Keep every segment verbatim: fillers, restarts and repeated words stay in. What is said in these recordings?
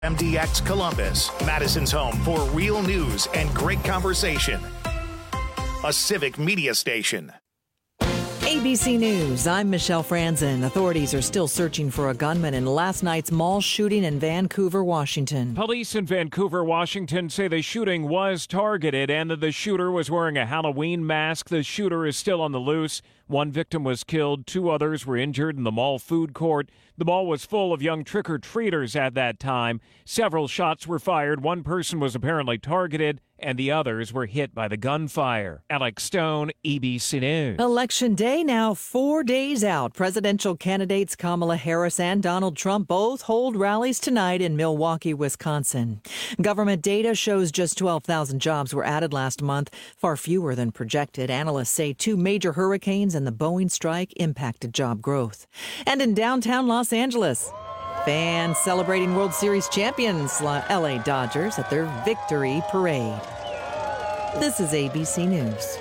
M D X Columbus, Madison's home for real news and great conversation. A civic media station. A B C News, I'm Michelle Franzen. Authorities are still searching for a gunman in last night's mall shooting in Vancouver, Washington. Police in Vancouver, Washington say the shooting was targeted and that the shooter was wearing a Halloween mask. The shooter is still on the loose. One victim was killed. Two others were injured in the mall food court. The mall was full of young trick-or-treaters at that time. Several shots were fired. One person was apparently targeted, and the others were hit by the gunfire. Alex Stone, A B C News. Election day now four days out. Presidential candidates Kamala Harris and Donald Trump both hold rallies tonight in Milwaukee, Wisconsin. Government data shows just twelve thousand jobs were added last month, far fewer than projected. Analysts say two major hurricanes and the Boeing strike impacted job growth. And in downtown Los Angeles, fans celebrating World Series champions L A Dodgers at their victory parade. This is A B C News.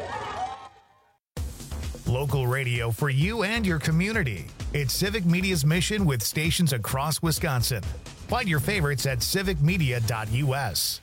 Local radio for you and your community. It's Civic Media's mission with stations across Wisconsin. Find your favorites at civic media dot u s.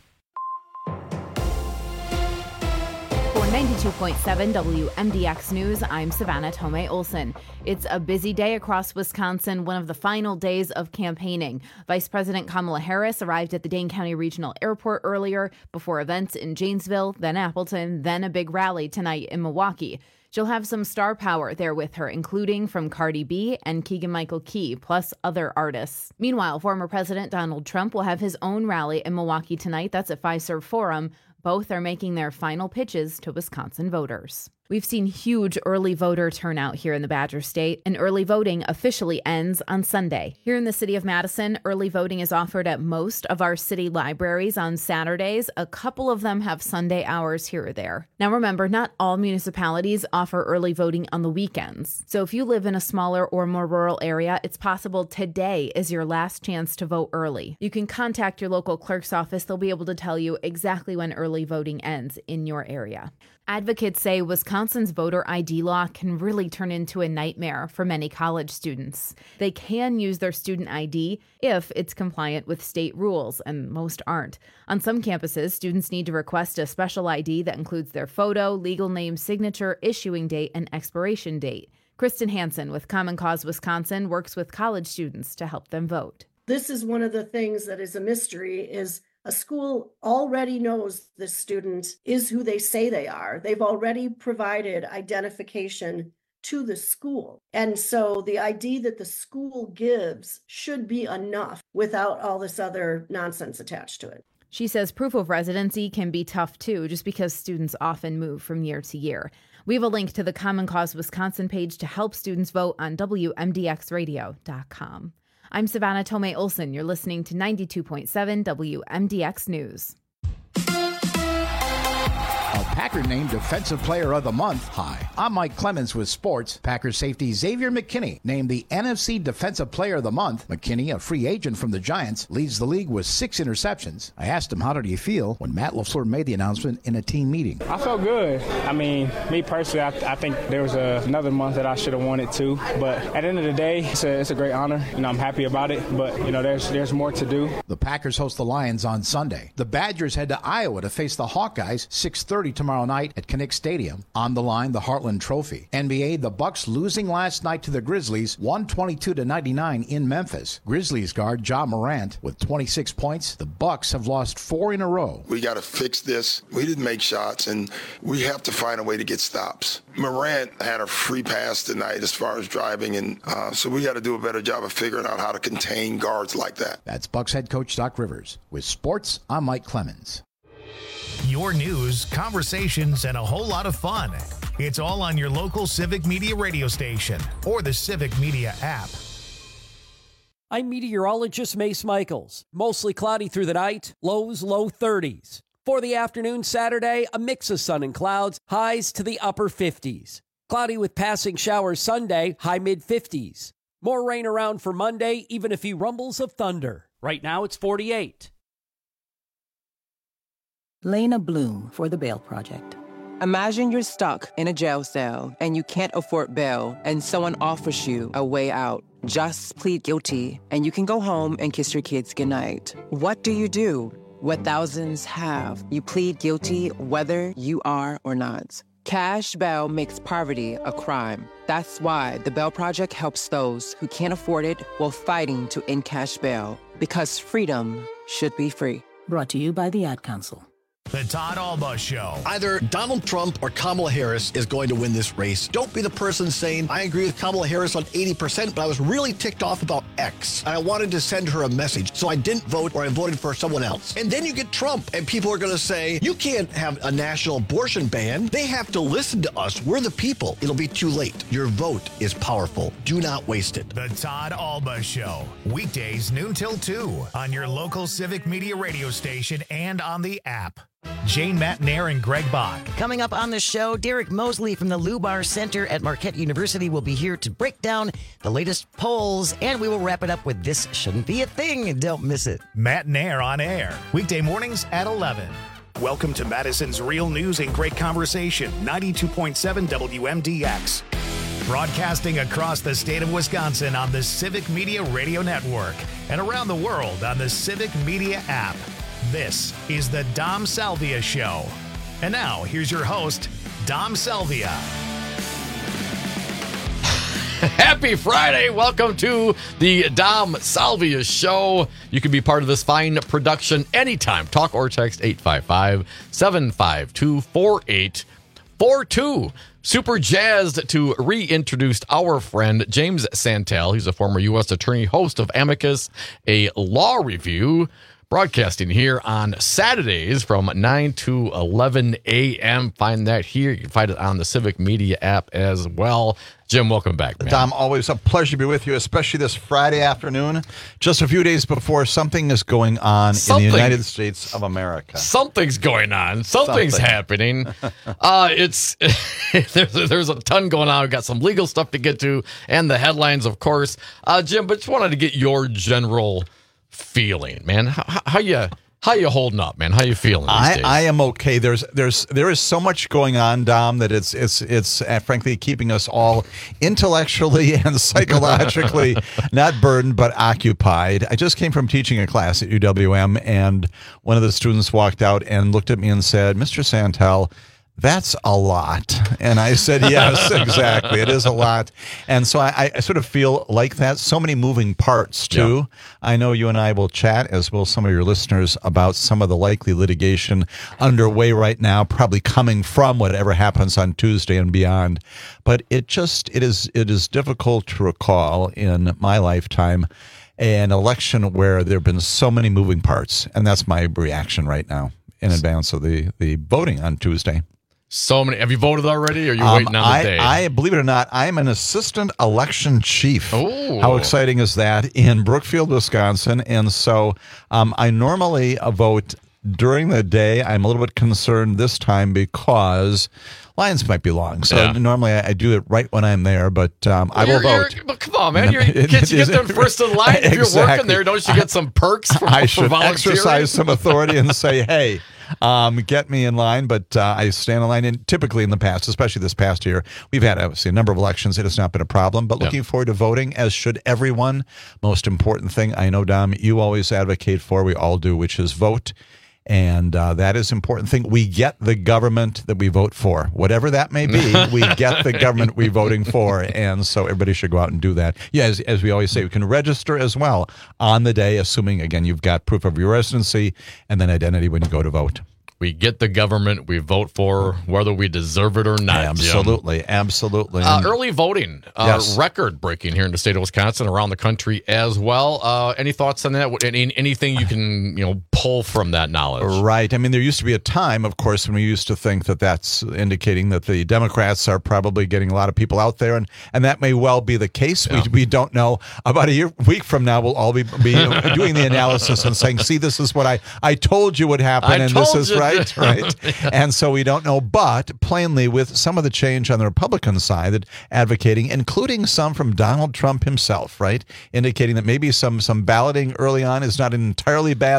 For ninety-two point seven W M D X News, I'm Savannah Tomei Olson. It's a busy day across Wisconsin, one of the final days of campaigning. Vice President Kamala Harris arrived at the Dane County Regional Airport earlier before events in Janesville, then Appleton, then a big rally tonight in Milwaukee. She'll have some star power there with her, including from Cardi B and Keegan-Michael Key, plus other artists. Meanwhile, former President Donald Trump will have his own rally in Milwaukee tonight. That's at Fiserv Forum. Both are making their final pitches to Wisconsin voters. We've seen huge early voter turnout here in the Badger State, and early voting officially ends on Sunday. Here in the city of Madison, early voting is offered at most of our city libraries on Saturdays. A couple of them have Sunday hours here or there. Now remember, not all municipalities offer early voting on the weekends. So if you live in a smaller or more rural area, it's possible today is your last chance to vote early. You can contact your local clerk's office. They'll be able to tell you exactly when early voting ends in your area. Advocates say Wisconsin's voter I D law can really turn into a nightmare for many college students. They can use their student I D if it's compliant with state rules, and most aren't. On some campuses, students need to request a special I D that includes their photo, legal name, signature, issuing date, and expiration date. Kristen Hansen with Common Cause Wisconsin works with college students to help them vote. This is one of the things that is a mystery is a school already knows the student is who they say they are. They've already provided identification to the school. And so the I D that the school gives should be enough without all this other nonsense attached to it. She says proof of residency can be tough too, just because students often move from year to year. We have a link to the Common Cause Wisconsin page to help students vote on W M D X radio dot com. I'm Savannah Tomei Olson. You're listening to ninety-two point seven W M D X News. A Packer named Defensive Player of the Month. Hi, I'm Mike Clemens with sports. Packer safety Xavier McKinney named the N F C Defensive Player of the Month. McKinney, a free agent from the Giants, leads the league with six interceptions. I asked him, how did he feel when Matt LaFleur made the announcement in a team meeting? I felt good. I mean, me personally, I, I think there was a, another month that I should have won it too. But at the end of the day, it's a, it's a great honor. You know, I'm happy about it. But, you know, there's, there's more to do. The Packers host the Lions on Sunday. The Badgers head to Iowa to face the Hawkeyes six thirty tomorrow night at Kinnick Stadium. On the line, the Heartland Trophy. N B A, the Bucks losing last night to the Grizzlies, one twenty-two to ninety-nine in Memphis. Grizzlies guard Ja Morant with twenty-six points. The Bucks have lost four in a row. We got to fix this. We didn't make shots, and we have to find a way to get stops. Morant had a free pass tonight as far as driving, and uh, so we got to do a better job of figuring out how to contain guards like that. That's Bucks head coach Doc Rivers. With sports, I'm Mike Clemens. Your news, conversations, and a whole lot of fun. It's all on your local Civic Media radio station or the Civic Media app. I'm meteorologist Mace Michaels. Mostly cloudy through the night, lows low thirties. For the afternoon Saturday, a mix of sun and clouds, highs to the upper fifties. Cloudy with passing showers Sunday, high mid fifties. More rain around for Monday, even a few rumbles of thunder. Right now it's forty-eight. Lena Bloom for the Bail Project. Imagine you're stuck in a jail cell and you can't afford bail and someone offers you a way out. Just plead guilty and you can go home and kiss your kids goodnight. What do you do? What thousands have. You plead guilty whether you are or not. Cash bail makes poverty a crime. That's why the Bail Project helps those who can't afford it while fighting to end cash bail. Because freedom should be free. Brought to you by the Ad Council. The Todd Alba Show. Either Donald Trump or Kamala Harris is going to win this race. Don't be the person saying, I agree with Kamala Harris on eighty percent, but I was really ticked off about X. And I wanted to send her a message, so I didn't vote or I voted for someone else. And then you get Trump, and people are going to say, you can't have a national abortion ban. They have to listen to us. We're the people. It'll be too late. Your vote is powerful. Do not waste it. The Todd Alba Show. Weekdays noon till two on your local Civic Media radio station and on the app. Jane Matnair and Greg Bach. Coming up on the show, Derek Mosley from the Lubar Center at Marquette University will be here to break down the latest polls, and we will wrap it up with This Shouldn't Be a Thing. Don't miss it. Matnair on air, weekday mornings at eleven. Welcome to Madison's Real News and Great Conversation, ninety-two point seven W M D X. Broadcasting across the state of Wisconsin on the Civic Media Radio Network and around the world on the Civic Media app. This is the Dom Salvia Show. And now, here's your host, Dom Salvia. Happy Friday. Welcome to the Dom Salvia Show. You can be part of this fine production anytime. Talk or text eight five five, seven five two, four eight four two. Super jazzed to reintroduce our friend James Santel. He's a former U S attorney, host of Amicus, a law review, broadcasting here on Saturdays from nine to eleven a.m. Find that here. You can find it on the Civic Media app as well. Jim, welcome back, man. Dom, always a pleasure to be with you, especially this Friday afternoon, just a few days before something is going on Something. in the United States of America. Something's going on. Something's Something. happening. uh, it's there's, there's a ton going on. We've got some legal stuff to get to and the headlines, of course. Uh, Jim, but just wanted to get your general feeling, man. How, how you how you holding up, man? How you feeling these I, days? I am okay. There's there's there is so much going on, Dom, that it's it's it's uh, frankly keeping us all intellectually and psychologically not burdened but occupied. I just came from teaching a class at U W M, and one of the students walked out and looked at me and said, "Mister Santel, that's a lot." And I said, yes, exactly. It is a lot. And so I, I sort of feel like that. So many moving parts, too. Yeah. I know you and I will chat, as will some of your listeners, about some of the likely litigation underway right now, probably coming from whatever happens on Tuesday and beyond. But it just, it is, it is difficult to recall in my lifetime an election where there have been so many moving parts. And that's my reaction right now in advance of the, the voting on Tuesday. So many. Have you voted already, or are you um, waiting on the I, day? I, believe it or not, I'm an assistant election chief. Ooh. How exciting is that, in Brookfield, Wisconsin? And so um, I normally vote during the day. I'm a little bit concerned this time because lines might be long. So yeah. normally I, I do it right when I'm there, but um, well, I will vote. But come on, man. You're, can't you get them first in line? If exactly. you're working there, don't you get some perks for, I for should volunteering? exercise some authority and say, hey, Um, get me in line, but uh, I stand in line. And typically in the past, especially this past year, we've had obviously a number of elections. It has not been a problem, but looking yep. forward to voting, as should everyone. Most important thing I know, Dom, you always advocate for, we all do, which is vote. And uh, that is an important thing. We get the government that we vote for. Whatever that may be, we get the government we're voting for. And so everybody should go out and do that. Yeah, as, as we always say, we can register as well on the day, assuming, again, you've got proof of your residency and then identity when you go to vote. We get the government we vote for, whether we deserve it or not. Absolutely, Jim. absolutely. Uh, early voting, uh, yes. record-breaking here in the state of Wisconsin, around the country as well. Uh, any thoughts on that? Any, anything you can you know pull from that knowledge? Right. I mean, there used to be a time, of course, when we used to think that that's indicating that the Democrats are probably getting a lot of people out there, and, and that may well be the case. Yeah. We, we don't know. About a year, week from now, we'll all be, be doing the analysis and saying, see, this is what I, I told you would happen, I and told this is you. right. Right, right. Yeah. And so we don't know, but plainly with some of the change on the Republican side that advocating, including some from Donald Trump himself, right, indicating that maybe some some balloting early on is not an entirely bad thing. I guess it's not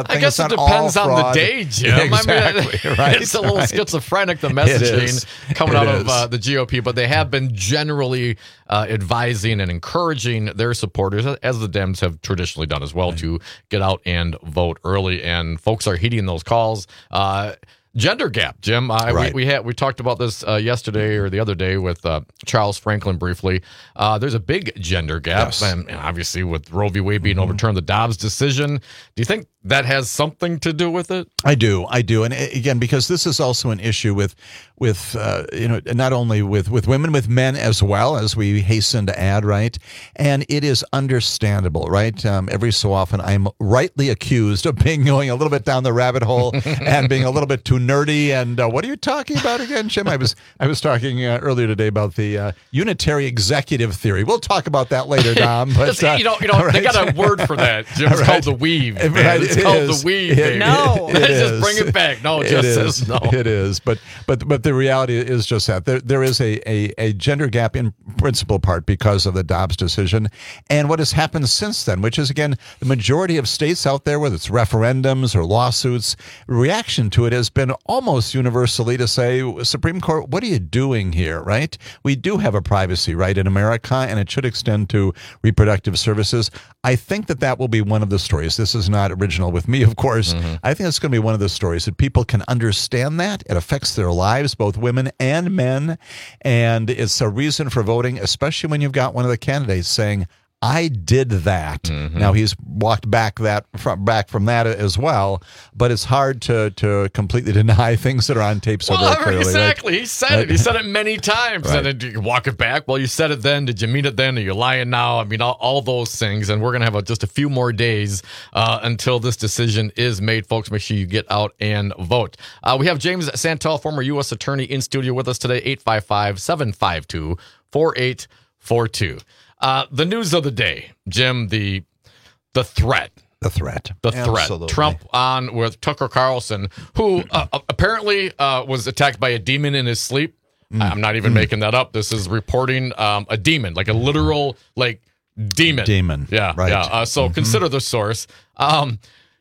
just depends all on the fraud. day, Jim. Exactly, I mean, right, it's a little right. schizophrenic, the It messaging is. coming It out of is. uh, the G O P, but they have been generally uh, advising and encouraging their supporters, as the Dems have traditionally done as well, right. to get out and vote early. And folks are heeding those calls. Uh, Gender gap, Jim. Uh, Right. we, we had we talked about this uh, yesterday or the other day with uh, Charles Franklin briefly. Uh, there's a big gender gap, Yes. and, and obviously with Roe v. Wade being mm-hmm. overturned, the Dobbs decision. Do you think that has something to do with it? I do, I do, and again, because this is also an issue with, with uh, you know, not only with, with women, with men as well, as we hasten to add, right? And it is understandable, right? Um, every so often, I'm rightly accused of being going a little bit down the rabbit hole and being a little bit too nerdy. And uh, what are you talking about again, Jim? I was I was talking uh, earlier today about the uh, unitary executive theory. We'll talk about that later, Dom. But uh, you know, you know, right. they got a word for that, Jim. It's Right. called the weave. Man. Right, It's it called is. the weave. It- baby. No. it just is. bring it back. No, it It just is. says no. It is, but but but the reality is just that there there is a, a a gender gap in principal part because of the Dobbs decision, and what has happened since then, which is again the majority of states out there, whether it's referendums or lawsuits, reaction to it has been almost universally to say, Supreme Court, what are you doing here? Right? We do have a privacy right in America, and it should extend to reproductive services. I think that that will be one of the stories. This is not original with me, of course. Mm-hmm. I think it's going to be one of the stories that people can understand that it affects their lives, both women and men, and it's a reason for voting, especially when you've got one of the candidates saying, I did that. Mm-hmm. Now he's walked back that from back from that as well, but it's hard to to completely deny things that are on tape so well, very clearly. Exactly. Right? He said right. it. He said it many times. Right. And then did you walk it back? Well, you said it then. Did you mean it then? Are you lying now? I mean, all, all those things. And we're going to have a, just a few more days uh, until this decision is made. Folks, make sure you get out and vote. Uh, we have James Santel, former U S attorney, in studio with us today. eight five five, seven five two, four eight four two. Uh, the news of the day, Jim, the the threat. The threat. The threat. Absolutely. Trump on with Tucker Carlson, who uh, apparently uh, was attacked by a demon in his sleep. Mm. I'm not even mm. making that up. This is reporting um, a demon, like a literal like demon. Demon. Yeah. Right. Yeah. Uh, so mm-hmm. consider the source. Um,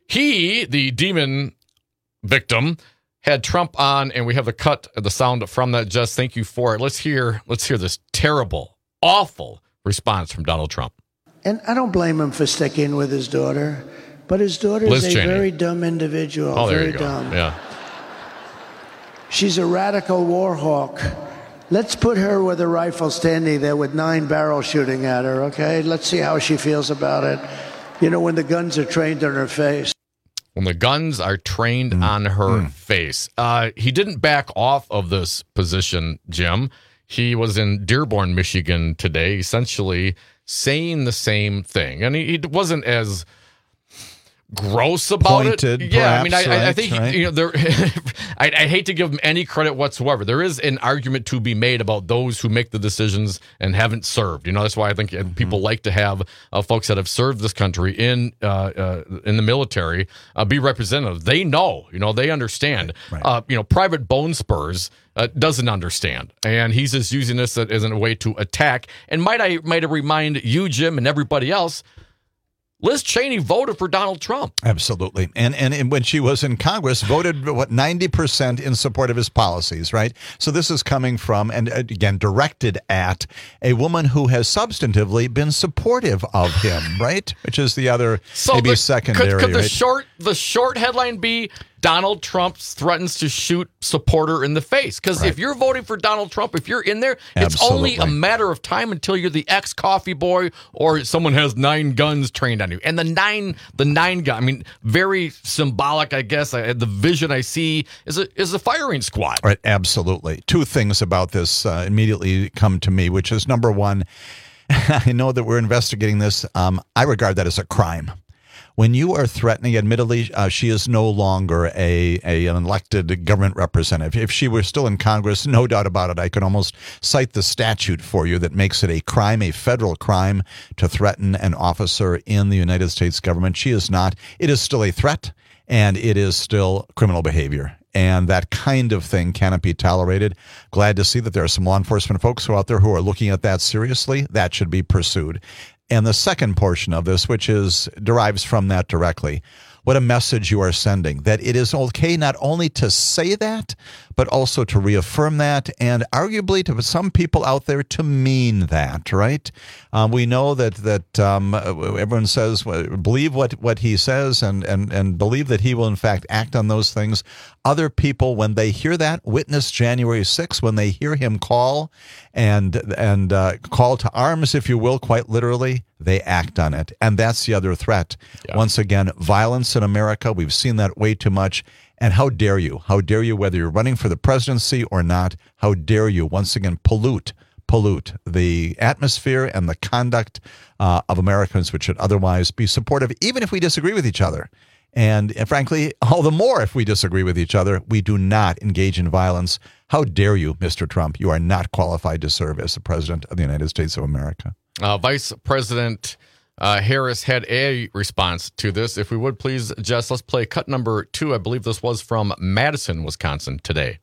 he, the demon victim, had Trump on, and we have the cut, the sound from that. Just thank you for it. Let's hear. Let's hear this terrible, awful response from Donald Trump. And I don't blame him for sticking with his daughter, but his daughter is a Cheney. very dumb individual. Oh, there very you go. dumb. Yeah. She's a radical war hawk. Let's put her with a rifle standing there with nine barrels shooting at her, okay? Let's see how she feels about it. You know, when the guns are trained on her face. When the guns are trained mm. on her mm. face. Uh, he didn't back off of this position, Jim. He was in Dearborn, Michigan today, essentially saying the same thing. And he, he wasn't as gross about Pointed, it. Yeah, I mean, I, right, I think, right. you know, there. I, I hate to give him any credit whatsoever. There is an argument to be made about those who make the decisions and haven't served. You know, that's why I think mm-hmm. people like to have uh, folks that have served this country in uh, uh, in the military uh, be representatives. They know, you know, they understand. Right. Uh, you know, Private Bone Spurs uh, doesn't understand, and he's just using this as a way to attack. And might I might I remind you, Jim, and everybody else, Liz Cheney voted for Donald Trump. Absolutely. And, and and when she was in Congress, voted, what, ninety percent in support of his policies, right? So this is coming from, and again, directed at a woman who has substantively been supportive of him, right? Which is the other, so maybe the, secondary, could, could the right? short the short headline be Donald Trump threatens to shoot supporter in the face? Because Right. if you're voting for Donald Trump, if you're in there, it's Absolutely. only a matter of time until you're the ex-coffee boy or someone has nine guns trained on you. And the nine, the nine gun, I mean, very symbolic, I guess. I, the vision I see is a is a firing squad. Right, absolutely. Two things about this uh, immediately come to me, which is number one, I know that we're investigating this. Um, I regard that as a crime. When you are threatening, admittedly, uh, she is no longer a, a an elected government representative. If she were still in Congress, no doubt about it, I could almost cite the statute for you that makes it a crime, a federal crime, to threaten an officer in the United States government. She is not. It is still a threat, and it is still criminal behavior. And that kind of thing cannot be tolerated. Glad to see that there are some law enforcement folks who are out there who are looking at that seriously. That should be pursued. And the second portion of this, which is derives from that directly, what a message you are sending, that it is okay not only to say that, but also to reaffirm that, and arguably to some people out there to mean that, right? Um, we know that that um, everyone says, believe what, what he says and, and, and believe that he will in fact act on those things. Other people, when they hear that, witness January sixth, when they hear him call and and uh, call to arms, if you will, quite literally, they act on it. And that's the other threat. Yeah. Once again, violence in America. We've seen that way too much. And how dare you? How dare you, whether you're running for the presidency or not, how dare you, once again, pollute, pollute the atmosphere and the conduct uh, of Americans, which should otherwise be supportive, even if we disagree with each other. And, and frankly, all the more if we disagree with each other, we do not engage in violence. How dare you, Mister Trump? You are not qualified to serve as the president of the United States of America. Uh, Vice President uh, Harris had a response to this. If we would please, Jess, let's play cut number two. I believe this was from Madison, Wisconsin today.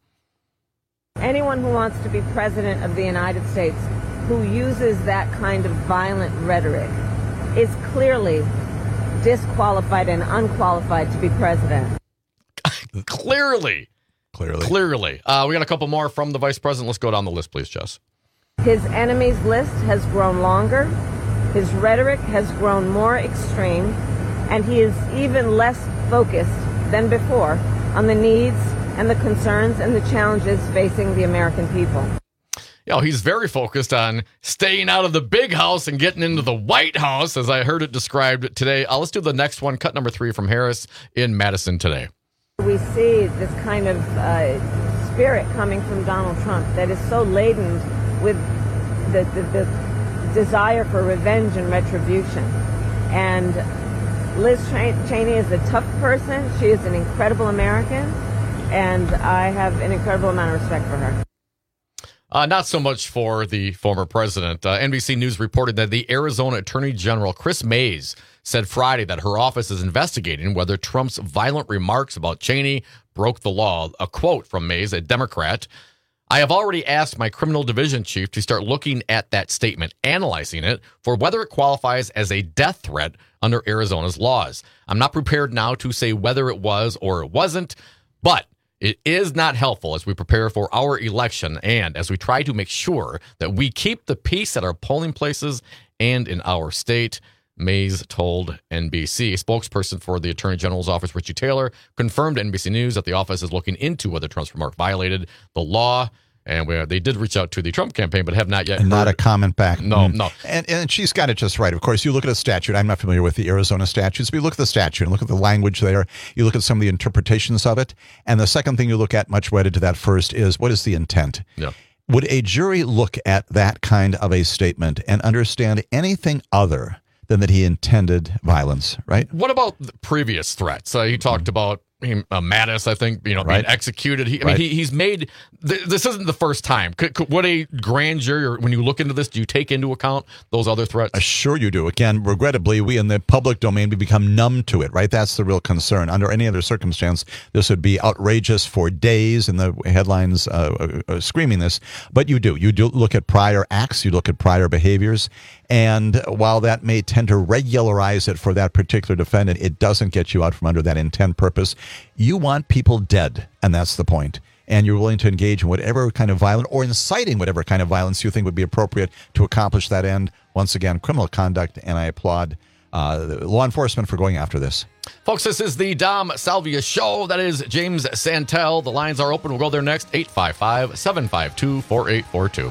Anyone who wants to be president of the United States who uses that kind of violent rhetoric is clearly disqualified and unqualified to be president. Clearly. Clearly. Clearly. Uh, we got a couple more from the vice president. Let's go down the list, please, Jess. His enemies list has grown longer. His rhetoric has grown more extreme. And he is even less focused than before on the needs and the concerns and the challenges facing the American people. You know, he's very focused on staying out of the big house and getting into the White House, as I heard it described today. Uh, let's do the next one, cut number three from Harris in Madison today. We see this kind of uh, spirit coming from Donald Trump that is so laden with the, the, the desire for revenge and retribution. And Liz Cheney is a tough person. She is an incredible American, and I have an incredible amount of respect for her. Uh, not so much for the former president. Uh, N B C News reported that the Arizona Attorney General, Chris Mays, said Friday that her office is investigating whether Trump's violent remarks about Cheney broke the law. A quote from Mays, a Democrat: "I have already asked my criminal division chief to start looking at that statement, analyzing it for whether it qualifies as a death threat under Arizona's laws. I'm not prepared now to say whether it was or it wasn't, but it is not helpful as we prepare for our election and as we try to make sure that we keep the peace at our polling places and in our state," Mays told N B C. A spokesperson for the Attorney General's office, Richie Taylor, confirmed to N B C News that the office is looking into whether Trump's remark violated the law. And we, they did reach out to the Trump campaign, but have not yet and not heard. a comment back. No, mm. no. And and she's got it just right. Of course, you look at a statute. I'm not familiar with the Arizona statutes, but you look at the statute and look at the language there. You look at some of the interpretations of it. And the second thing you look at, much wedded to that first, is what is the intent? Yeah. Would a jury look at that kind of a statement and understand anything other than that he intended violence, right? What about the previous threats? Uh, he talked mm-hmm. about him, uh, Mattis, I think, you know, right. being executed. He, I right. mean, he, he's made, th- this isn't the first time. Could, could, would a grand jury, or when you look into this, do you take into account those other threats? Uh, sure you do. Again, regrettably, we in the public domain, we become numb to it, right? That's the real concern. Under any other circumstance, this would be outrageous for days, and the headlines uh, uh, screaming this. But you do. You do look at prior acts. You look at prior behaviors. And while that may tend to regularize it for that particular defendant, it doesn't get you out from under that intent purpose. You want people dead, and that's the point. And you're willing to engage in whatever kind of violence or inciting whatever kind of violence you think would be appropriate to accomplish that end. Once again, criminal conduct, and I applaud uh, law enforcement for going after this. Folks, this is the Dom Salvia Show. That is James Santel. The lines are open. We'll go there next. eight five five, seven five two, four eight four two.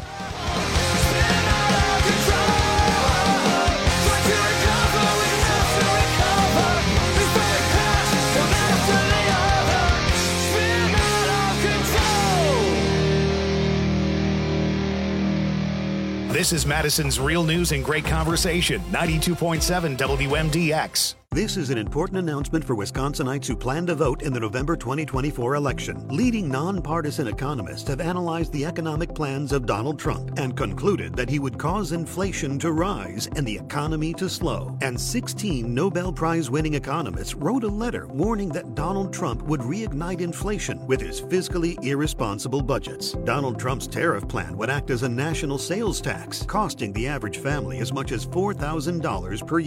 This is Madison's Real News and Great Conversation, ninety-two point seven W M D X. This is an important announcement for Wisconsinites who plan to vote in the November twenty twenty-four election. Leading nonpartisan economists have analyzed the economic plans of Donald Trump and concluded that he would cause inflation to rise and the economy to slow. And sixteen Nobel Prize-winning economists wrote a letter warning that Donald Trump would reignite inflation with his fiscally irresponsible budgets. Donald Trump's tariff plan would act as a national sales tax, costing the average family as much as four thousand dollars per year.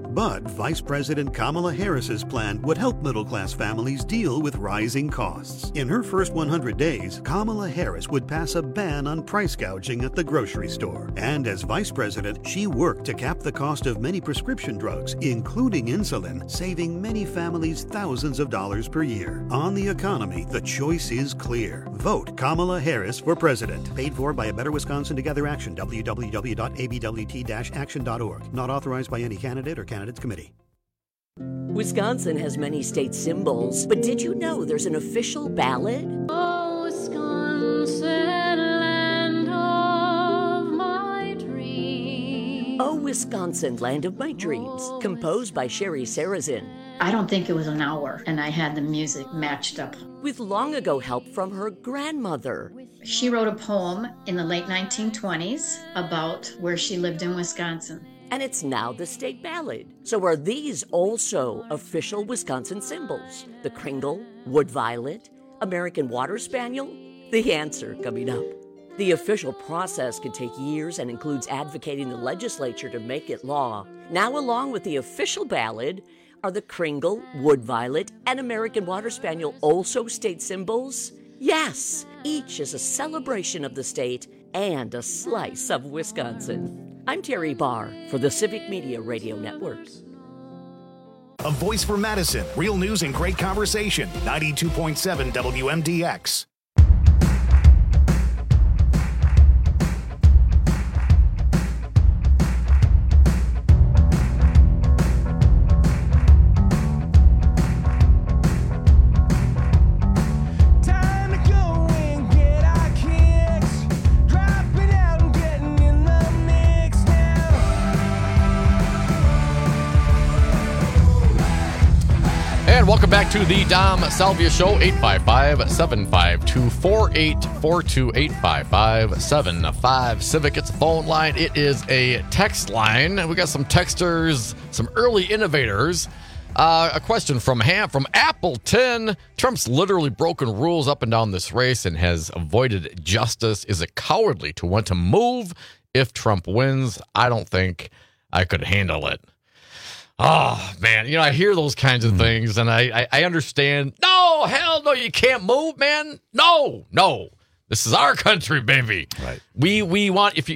But Vice President Kamala Harris's plan would help middle-class families deal with rising costs. In her first one hundred days, Kamala Harris would pass a ban on price gouging at the grocery store. And as vice president, she worked to cap the cost of many prescription drugs, including insulin, saving many families thousands of dollars per year. On the economy, the choice is clear. Vote Kamala Harris for president. Paid for by a Better Wisconsin Together Action, w w w dot a b w t dash action dot org. Not authorized by any candidate or candidates committee. Wisconsin has many state symbols, but did you know there's an official ballad? Oh, Wisconsin, land of my dreams. Oh, Wisconsin, land of my dreams, composed by Sherry Sarazin. I don't think it was an hour, and I had the music matched up. With long ago help from her grandmother. She wrote a poem in the late nineteen twenties about where she lived in Wisconsin. And it's now the state ballad. So are these also official Wisconsin symbols? The Kringle, Wood Violet, American Water Spaniel? The answer coming up. The official process can take years and includes advocating the legislature to make it law. Now, along with the official ballad, are the Kringle, Wood Violet, and American Water Spaniel also state symbols? Yes, each is a celebration of the state and a slice of Wisconsin. I'm Terry Barr for the Civic Media Radio Network. A voice for Madison. Real news and great conversation. ninety-two point seven W M D X. Welcome back to the Dom Salvia Show, eight five five, seven five two, four eight four two, eight five five, seven five Civic. It's a phone line. It is a text line. We got some texters, some early innovators. Uh, a question from Ham from Appleton. Trump's literally broken rules up and down this race and has avoided justice. Is it cowardly to want to move if Trump wins? I don't think I could handle it. Oh, man, you know, I hear those kinds of things, and I, I, I understand. No, hell no, you can't move, man. No, no. This is our country, baby. Right. We we want, if you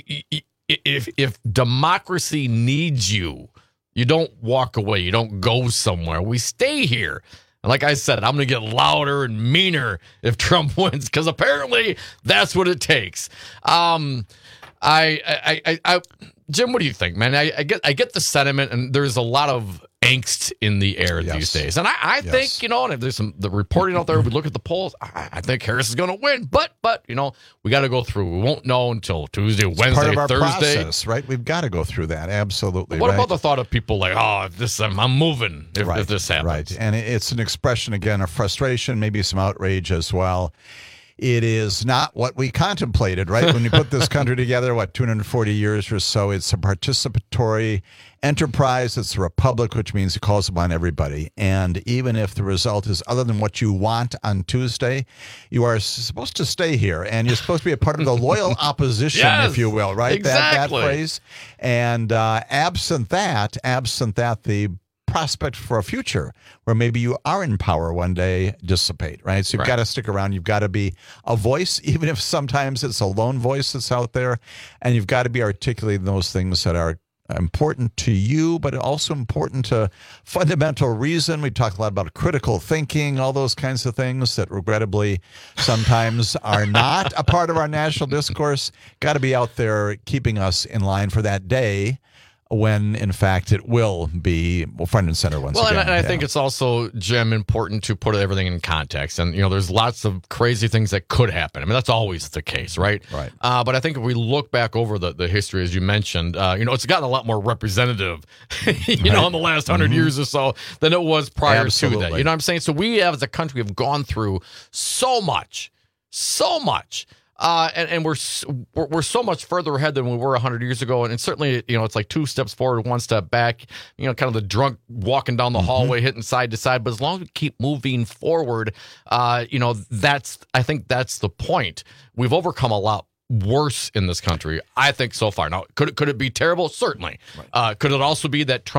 if if democracy needs you, you don't walk away. You don't go somewhere. We stay here. And like I said, I'm going to get louder and meaner if Trump wins, because apparently that's what it takes. Um, I, I, I, I Jim, what do you think, man? I, I get I get the sentiment, and there's a lot of angst in the air yes. these days. And I, I yes. think, you know, and if there's some the reporting out there, we look at the polls, I, I think Harris is going to win. But, but you know, we got to go through. We won't know until Tuesday, it's Wednesday, part of our Thursday. Process, right? We've got to go through that. Absolutely. What right? about the thought of people like, oh, if this I'm, I'm moving if, right. if this happens? Right. And it's an expression, again, of frustration, maybe some outrage as well. It is not what we contemplated, right? When we put this country together, what, two hundred forty years or so, it's a participatory enterprise. It's a republic, which means it calls upon everybody. And even if the result is other than what you want on Tuesday, you are supposed to stay here. And you're supposed to be a part of the loyal opposition, yes, if you will, right? Exactly. That, that phrase. And uh, absent that, absent that, the prospect for a future where maybe you are in power one day dissipate, right? So you've right. got to stick around. You've got to be a voice, even if sometimes it's a lone voice that's out there. And you've got to be articulating those things that are important to you, but also important to fundamental reason. We talk a lot about critical thinking, all those kinds of things that regrettably sometimes are not a part of our national discourse. Got to be out there keeping us in line for that day when, in fact, it will be well, front and center once well, again. Well, and, and I yeah. think it's also, Jim, important to put everything in context. And, you know, there's lots of crazy things that could happen. I mean, that's always the case, right? Right. Uh, but I think if we look back over the, the history, as you mentioned, uh, you know, it's gotten a lot more representative, you right. know, in the last hundred mm-hmm. years or so than it was prior Absolutely. to that. You know what I'm saying? So we, have, as a country, have gone through so much, so much. Uh, and, and we're, we're we're so much further ahead than we were one hundred years ago. And, and certainly, you know, it's like two steps forward, one step back, you know, kind of the drunk walking down the mm-hmm. hallway, hitting side to side. But as long as we keep moving forward, uh, you know, that's I think that's the point. We've overcome a lot worse in this country, I think, so far. Now, could it, could it be terrible? Certainly. Right. Uh, could it also be that Trump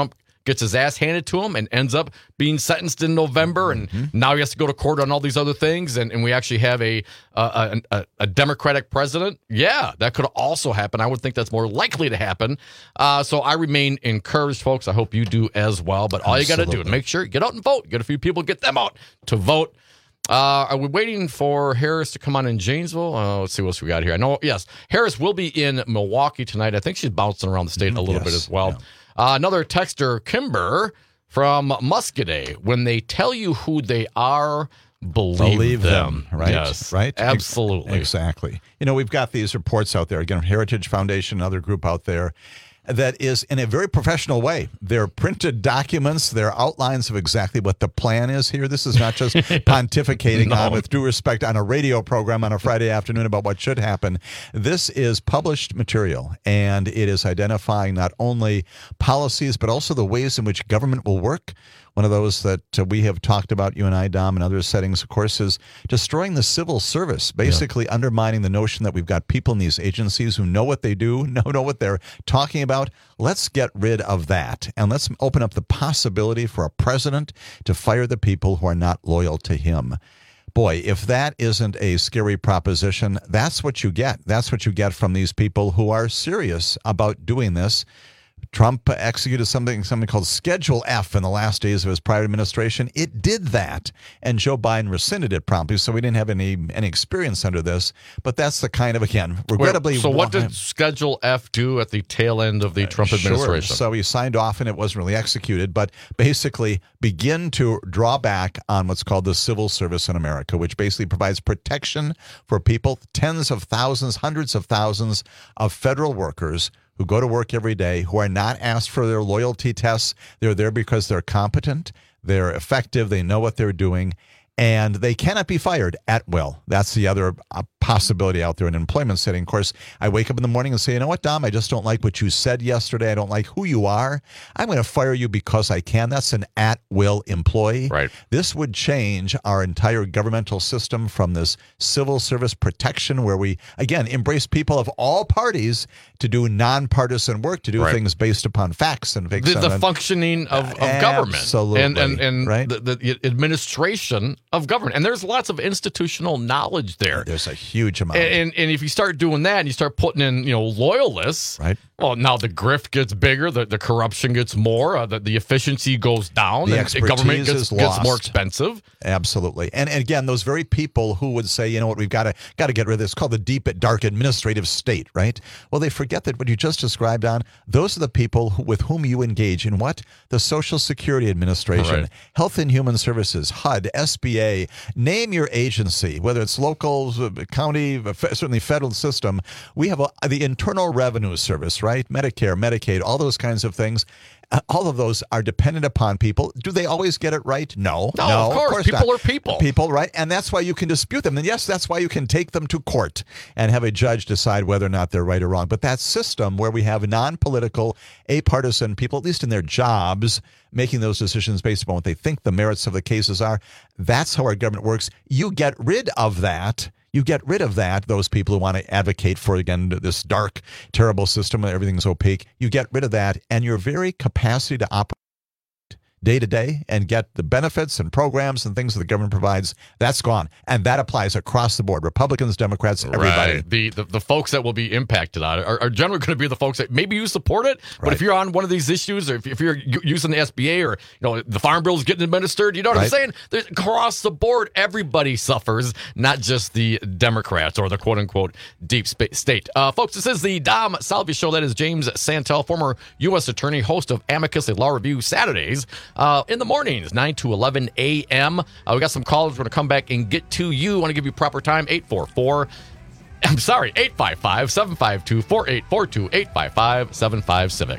gets his ass handed to him and ends up being sentenced in November, and mm-hmm. now he has to go to court on all these other things, and, and we actually have a, uh, a a Democratic president, yeah, that could also happen. I would think that's more likely to happen. Uh, so I remain encouraged, folks. I hope you do as well. But all Absolutely. you got to do is make sure you get out and vote. Get a few people, get them out to vote. Uh, are we waiting for Harris to come on in Janesville? Uh, let's see what else we got here. I know, yes, Harris will be in Milwaukee tonight. I think she's bouncing around the state mm-hmm. a little yes. bit as well. Yeah. Uh, another texter, Kimber from Muscadet. When they tell you who they are, believe, believe them. them. Right? Yes, right? Absolutely. Exactly. You know, we've got these reports out there. Again, Heritage Foundation, another group out there, that is in a very professional way. They're printed documents. They're outlines of exactly what the plan is here. This is not just pontificating no. on, with due respect, on a radio program on a Friday afternoon about what should happen. This is published material, and it is identifying not only policies, but also the ways in which government will work. One of those that uh, we have talked about, you and I, Dom, and other settings, of course, is destroying the civil service, basically yeah. undermining the notion that we've got people in these agencies who know what they do, know, know what they're talking about. Let's get rid of that, and let's open up the possibility for a president to fire the people who are not loyal to him. Boy, if that isn't a scary proposition, that's what you get. That's what you get from these people who are serious about doing this. Trump executed something something called Schedule F in the last days of his private administration. It did that, and Joe Biden rescinded it promptly, so we didn't have any any experience under this. But that's the kind of, again, regrettably... Wait, so what did Schedule F do at the tail end of the Trump uh, administration? Sure. So he signed off, and it wasn't really executed, but basically begin to draw back on what's called the civil service in America, which basically provides protection for people, tens of thousands, hundreds of thousands of federal workers who go to work every day, who are not asked for their loyalty tests. They're there because they're competent, they're effective, they know what they're doing, and they cannot be fired at will. That's the other uh, possibility out there in an employment setting. Of course, I wake up in the morning and say, you know what, Dom, I just don't like what you said yesterday. I don't like who you are. I'm going to fire you because I can. That's an at-will employee. Right. This would change our entire governmental system from this civil service protection where we, again, embrace people of all parties to do nonpartisan work, to do right. things based upon facts and the, the functioning of, of uh, government. Absolutely. And, and, and right? the, the administration of government. And there's lots of institutional knowledge there. There's a huge amount. And, and and if you start doing that and you start putting in, you know, loyalists, right? Well, now the grift gets bigger, the, the corruption gets more, uh, the, the efficiency goes down, the and expertise government gets, is gets lost. more expensive. Absolutely. And, and again, those very people who would say, you know what, we've got to got to get rid of this, it's called the deep, dark administrative state, right? Well, they forget that what you just described on, those are the people who, with whom you engage in what? The Social Security Administration, right. Health and Human Services, H U D, S B A, name your agency, whether it's local, county, certainly federal system. We have a, the Internal Revenue Service, right? Medicare, Medicaid, all those kinds of things. Uh, all of those are dependent upon people. Do they always get it right? No. No, no of course. Of course people not. are people. People, right? And that's why you can dispute them. And yes, that's why you can take them to court and have a judge decide whether or not they're right or wrong. But that system where we have non-political, apartisan people, at least in their jobs, making those decisions based upon what they think the merits of the cases are, that's how our government works. You get rid of that. You get rid of that, those people who want to advocate for, again, this dark, terrible system where everything's opaque. You get rid of that, and your very capacity to operate day to day and get the benefits and programs and things that the government provides, that's gone. And that applies across the board. Republicans, Democrats, everybody. Right. The, the the folks that will be impacted on it are, are generally going to be the folks that maybe you support it, but right. if you're on one of these issues, or if, if you're using the S B A, or you know the Farm Bill is getting administered, you know what right. I'm saying? There's, across the board, everybody suffers, not just the Democrats or the quote-unquote deep state. Uh, folks, this is the Dom Salvia Show. That is James Santel, former U S attorney, host of Amicus, a law review Saturdays. Uh, in the mornings, nine to eleven a.m. Uh, we got some callers. We're going to come back and get to you. I want to give you proper time. eight four four, I'm sorry, eight five five, seven five two, four eight four two, eight five five, seven five Civic.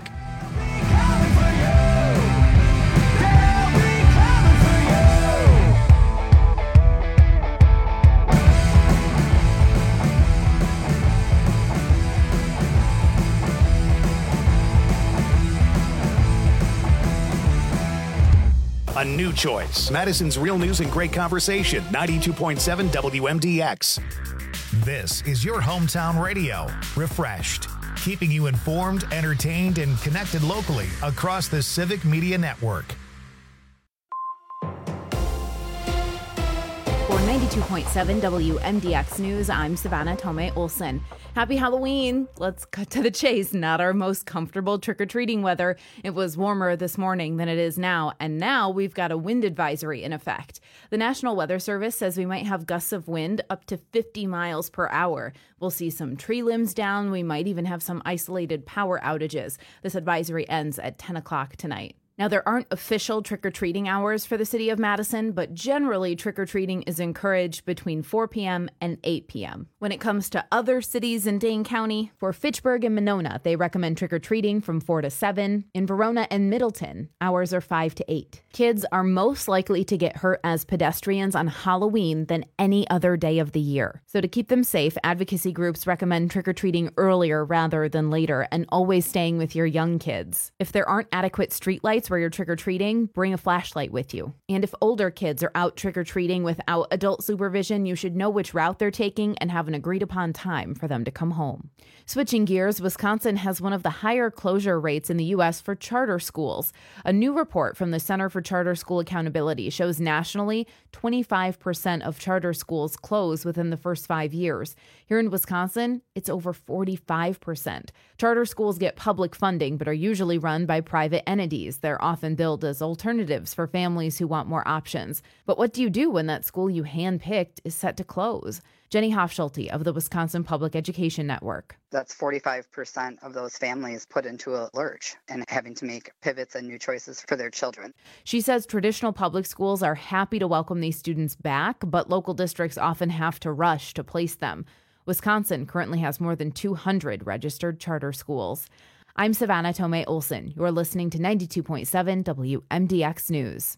A new choice. Madison's Real News and Great Conversation, ninety-two point seven W M D X. This is your hometown radio. Refreshed. keeping you informed, entertained, and connected locally across the Civic Media Network. For ninety-two point seven W M D X News, I'm Savannah Tomei Olson. Happy Halloween. Let's cut to the chase. Not our most comfortable trick-or-treating weather. It was warmer this morning than it is now, and now we've got a wind advisory in effect. The National Weather Service says we might have gusts of wind up to fifty miles per hour. We'll see some tree limbs down. We might even have some isolated power outages. This advisory ends at ten o'clock tonight. Now, there aren't official trick-or-treating hours for the city of Madison, but generally trick-or-treating is encouraged between four p.m. and eight p.m. When it comes to other cities in Dane County, for Fitchburg and Monona, they recommend trick-or-treating from four to seven. In Verona and Middleton, hours are five to eight. Kids are most likely to get hurt as pedestrians on Halloween than any other day of the year. So to keep them safe, advocacy groups recommend trick-or-treating earlier rather than later and always staying with your young kids. If there aren't adequate streetlights where you're trick-or-treating, bring a flashlight with you. And if older kids are out trick-or-treating without adult supervision, you should know which route they're taking and have an agreed-upon time for them to come home. Switching gears, Wisconsin has one of the higher closure rates in the U S for charter schools. A new report from the Center for Charter School Accountability shows nationally, twenty-five percent of charter schools close within the first five years. Here in Wisconsin, it's over forty-five percent. Charter schools get public funding but are usually run by private entities. They're often billed as alternatives for families who want more options. But what do you do when that school you handpicked is set to close? Jenny Hofschulte of the Wisconsin Public Education Network. That's forty-five percent of those families put into a lurch and having to make pivots and new choices for their children. She says traditional public schools are happy to welcome these students back, but local districts often have to rush to place them. Wisconsin currently has more than two hundred registered charter schools. I'm Savannah Tomei Olson. You're listening to ninety-two point seven W M D X News.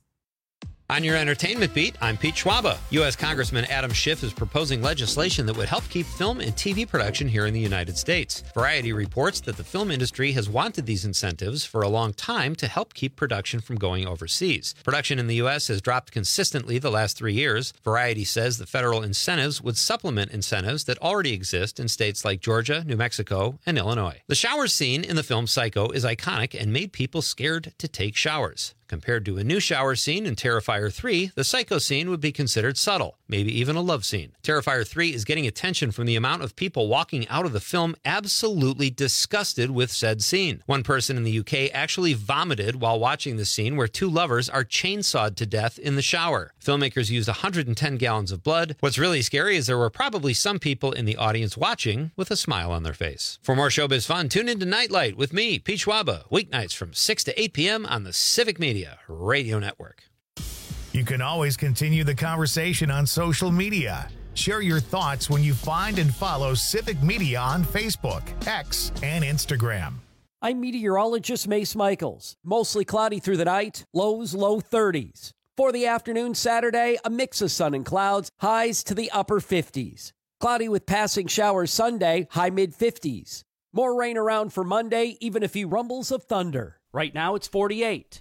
On your entertainment beat, I'm Pete Schwaba. U S Congressman Adam Schiff is proposing legislation that would help keep film and T V production here in the United States. Variety reports that the film industry has wanted these incentives for a long time to help keep production from going overseas. Production in the U S has dropped consistently the last three years. Variety says the federal incentives would supplement incentives that already exist in states like Georgia, New Mexico, and Illinois. The shower scene in the film Psycho is iconic and made people scared to take showers. Compared to a new shower scene in Terrifier three, the Psycho scene would be considered subtle, maybe even a love scene. Terrifier three is getting attention from the amount of people walking out of the film absolutely disgusted with said scene. One person in the U K actually vomited while watching the scene where two lovers are chainsawed to death in the shower. Filmmakers used one hundred ten gallons of blood. What's really scary is there were probably some people in the audience watching with a smile on their face. For more showbiz fun, tune into Nightlight with me, Pete Schwaba, weeknights from six to eight p.m. on the Civic Media Radio Network. You can always continue the conversation on social media. Share your thoughts when you find and follow Civic Media on Facebook, X, and Instagram. I'm meteorologist Mace Michaels. Mostly cloudy through the night, lows low thirties. For the afternoon Saturday, a mix of sun and clouds, highs to the upper fifties. Cloudy with passing showers Sunday, high mid fifties. More rain around for Monday, even a few rumbles of thunder. Right now it's forty-eight.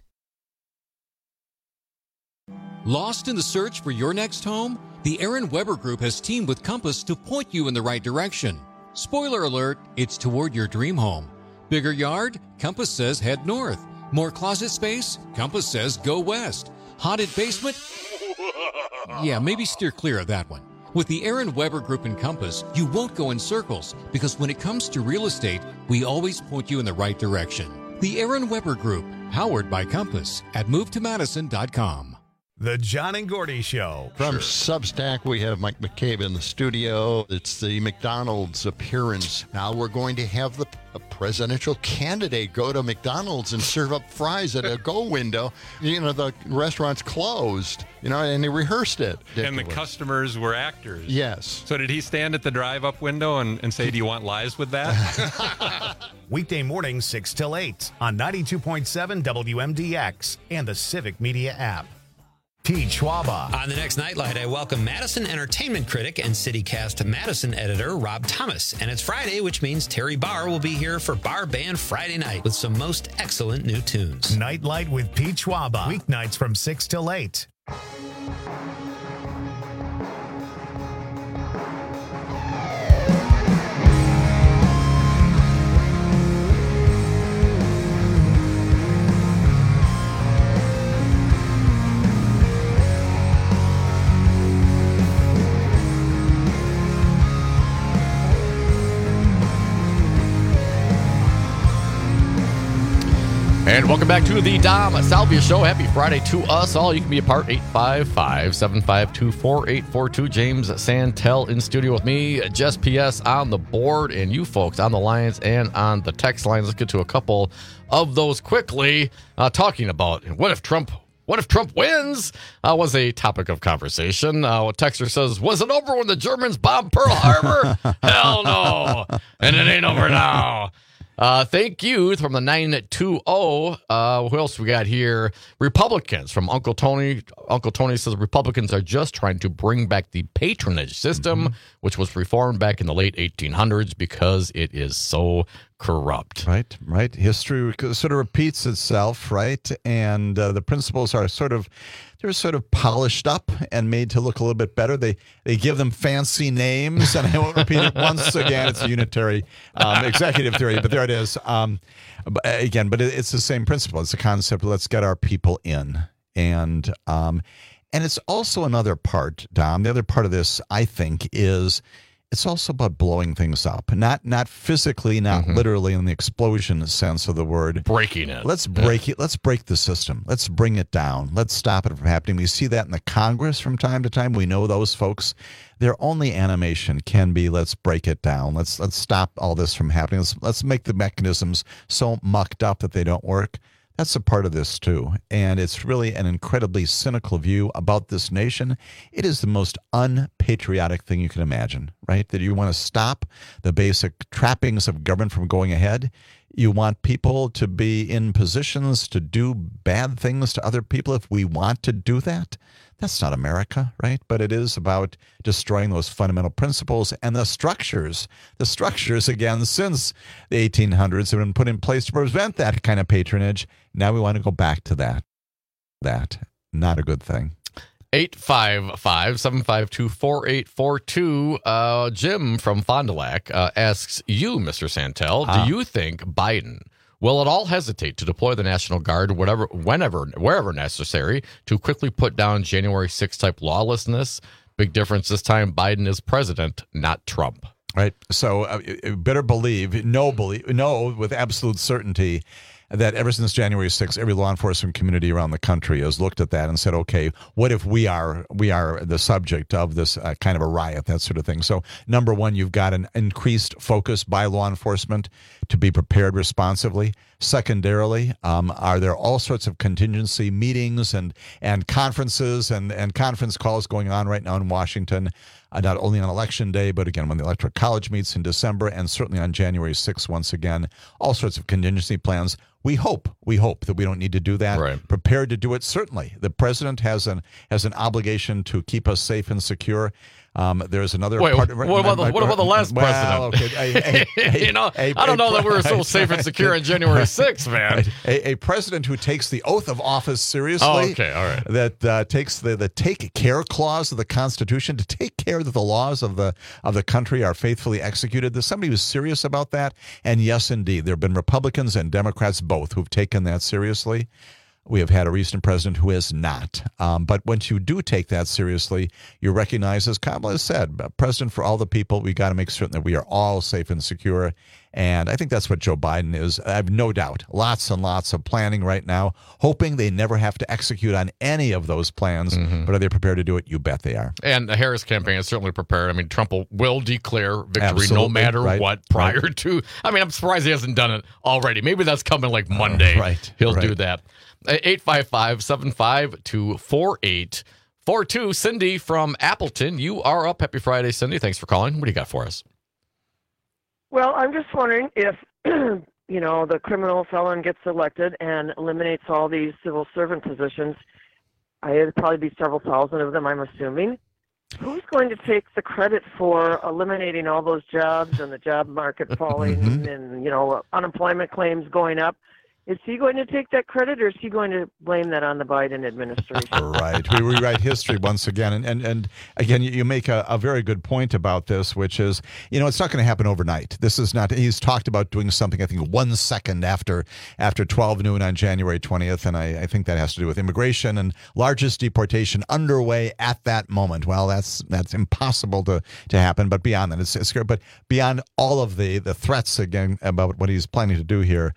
Lost in the search for your next home? The Aaron Weber Group has teamed with Compass to point you in the right direction. Spoiler alert, it's toward your dream home. Bigger yard? Compass says head north. More closet space? Compass says go west. Haunted basement? Yeah, maybe steer clear of that one. With the Aaron Weber Group and Compass, you won't go in circles because when it comes to real estate, we always point you in the right direction. The Aaron Weber Group, powered by Compass at move to madison dot com. The John and Gordy Show. From Substack, we have Mike McCabe in the studio. It's the McDonald's appearance. Now we're going to have the a presidential candidate go to McDonald's and serve up fries at a go window. You know, the restaurant's closed, you know, and they rehearsed it. Ridiculous. And the customers were actors. Yes. So did he stand at the drive-up window and, and say, do you want lies with that? Weekday mornings, six till eight on ninety-two point seven W M D X and the Civic Media app. Pete Schwaba. On the next Nightlight, I welcome Madison entertainment critic and CityCast Madison editor Rob Thomas. And it's Friday, which means Terry Barr will be here for Bar Band Friday night with some most excellent new tunes. Nightlight with Pete Schwaba. Weeknights from six till eight. welcome back to the Dom Salvia Show. Happy Friday to us all. You can be a part, eight five five, seven five two, four eight four two. James Santel in studio with me, Jess P S on the board, and you folks on the lines and on the text lines. Let's get to a couple of those quickly. Uh, talking about what if Trump What if Trump wins? Uh, was a topic of conversation. Uh, what Texter says, was it over when the Germans bombed Pearl Harbor? Hell no. And it ain't over now. Uh, thank you from the nine two zero. Uh, who else we got here? Republicans from Uncle Tony. Uncle Tony says Republicans are just trying to bring back the patronage system, mm-hmm. which was reformed back in the late eighteen hundreds because it is so corrupt. Right, right. History sort of repeats itself, right? And uh, the principles are sort of, they're sort of polished up and made to look a little bit better. They they give them fancy names, and I won't repeat it once again. It's a unitary um, executive theory, but there it is. Um, but again, but it, it's the same principle. It's the concept of let's get our people in. And um, and it's also another part, Dom. The other part of this, I think, is it's also about blowing things up. Not not physically, not mm-hmm. literally in the explosion sense of the word. Breaking it. Let's break yeah. it. Let's break the system. Let's bring it down. Let's stop it from happening. We see that in the Congress from time to time. We know those folks. Their only animation can be let's break it down. Let's let's stop all this from happening. Let's let's make the mechanisms so mucked up that they don't work. That's a part of this, too. And it's really an incredibly cynical view about this nation. It is the most unpatriotic thing you can imagine, right? That you want to stop the basic trappings of government from going ahead. You want people to be in positions to do bad things to other people if we want to do that. That's not America, right? But it is about destroying those fundamental principles and the structures. The structures, again, since the eighteen hundreds have been put in place to prevent that kind of patronage. Now we want to go back to that. That, not a good thing. eight five five, seven five two, four eight four two. Uh, Jim from Fond du Lac uh, asks you, Mister Santel, ah. do you think Biden will at all hesitate to deploy the National Guard whatever, whenever, wherever necessary to quickly put down January sixth type lawlessness? Big difference this time. Biden is president, not Trump. Right. So uh, you better believe, no, believe, no, with absolute certainty, that ever since January sixth, every law enforcement community around the country has looked at that and said, okay, what if we are we are the subject of this uh, kind of a riot, that sort of thing. So number one, you've got an increased focus by law enforcement to be prepared responsively. Secondarily, um, are there all sorts of contingency meetings and, and conferences and, and conference calls going on right now in Washington, uh, not only on Election Day, but again, when the Electoral College meets in December and certainly on January sixth once again, all sorts of contingency plans. We hope, we hope that we don't need to do that. Right. Prepared to do it, certainly. The president has an has an obligation to keep us safe and secure. Um, there's another Wait, part. What about, the, what about the last well, president? Okay. A, a, a, you know, a, I don't know a, that we were so safe and secure on January sixth, man. A, a president who takes the oath of office seriously. Oh, okay, all right. That uh, takes the, the take care clause of the Constitution to take care that the laws of the of the country are faithfully executed. There's somebody who's serious about that. And yes, indeed, there have been Republicans and Democrats both who've taken that seriously. We have had a recent president who has not. Um, but once you do take that seriously, you recognize, as Kamala has said, president for all the people, we got to make certain that we are all safe and secure. And I think that's what Joe Biden is. I have no doubt. Lots and lots of planning right now, hoping they never have to execute on any of those plans. Mm-hmm. But are they prepared to do it? You bet they are. And the Harris campaign is certainly prepared. I mean, Trump will, will declare victory Absolutely. no matter right. what prior right. to. I mean, I'm surprised he hasn't done it already. Maybe that's coming like Monday. Uh, right. He'll right. do that. eight five five, seven five two, four eight four two. Cindy from Appleton, you are up. Happy Friday, Cindy. Thanks for calling. What do you got for us? Well, I'm just wondering if, you know, the criminal felon gets elected and eliminates all these civil servant positions. It'd probably be several thousand of them, I'm assuming. Who's going to take the credit for eliminating all those jobs and the job market falling mm-hmm. and, you know, unemployment claims going up? Is he going to take that credit, or is he going to blame that on the Biden administration? Right. We rewrite history once again. And, and, and again, you make a, a very good point about this, which is, you know, it's not going to happen overnight. This is not, he's talked about doing something, I think, one second after after twelve noon on January twentieth. And I, I think that has to do with immigration and largest deportation underway at that moment. Well, that's that's impossible to, to happen. But beyond that, it's, it's scary. But beyond all of the, the threats, again, about what he's planning to do here,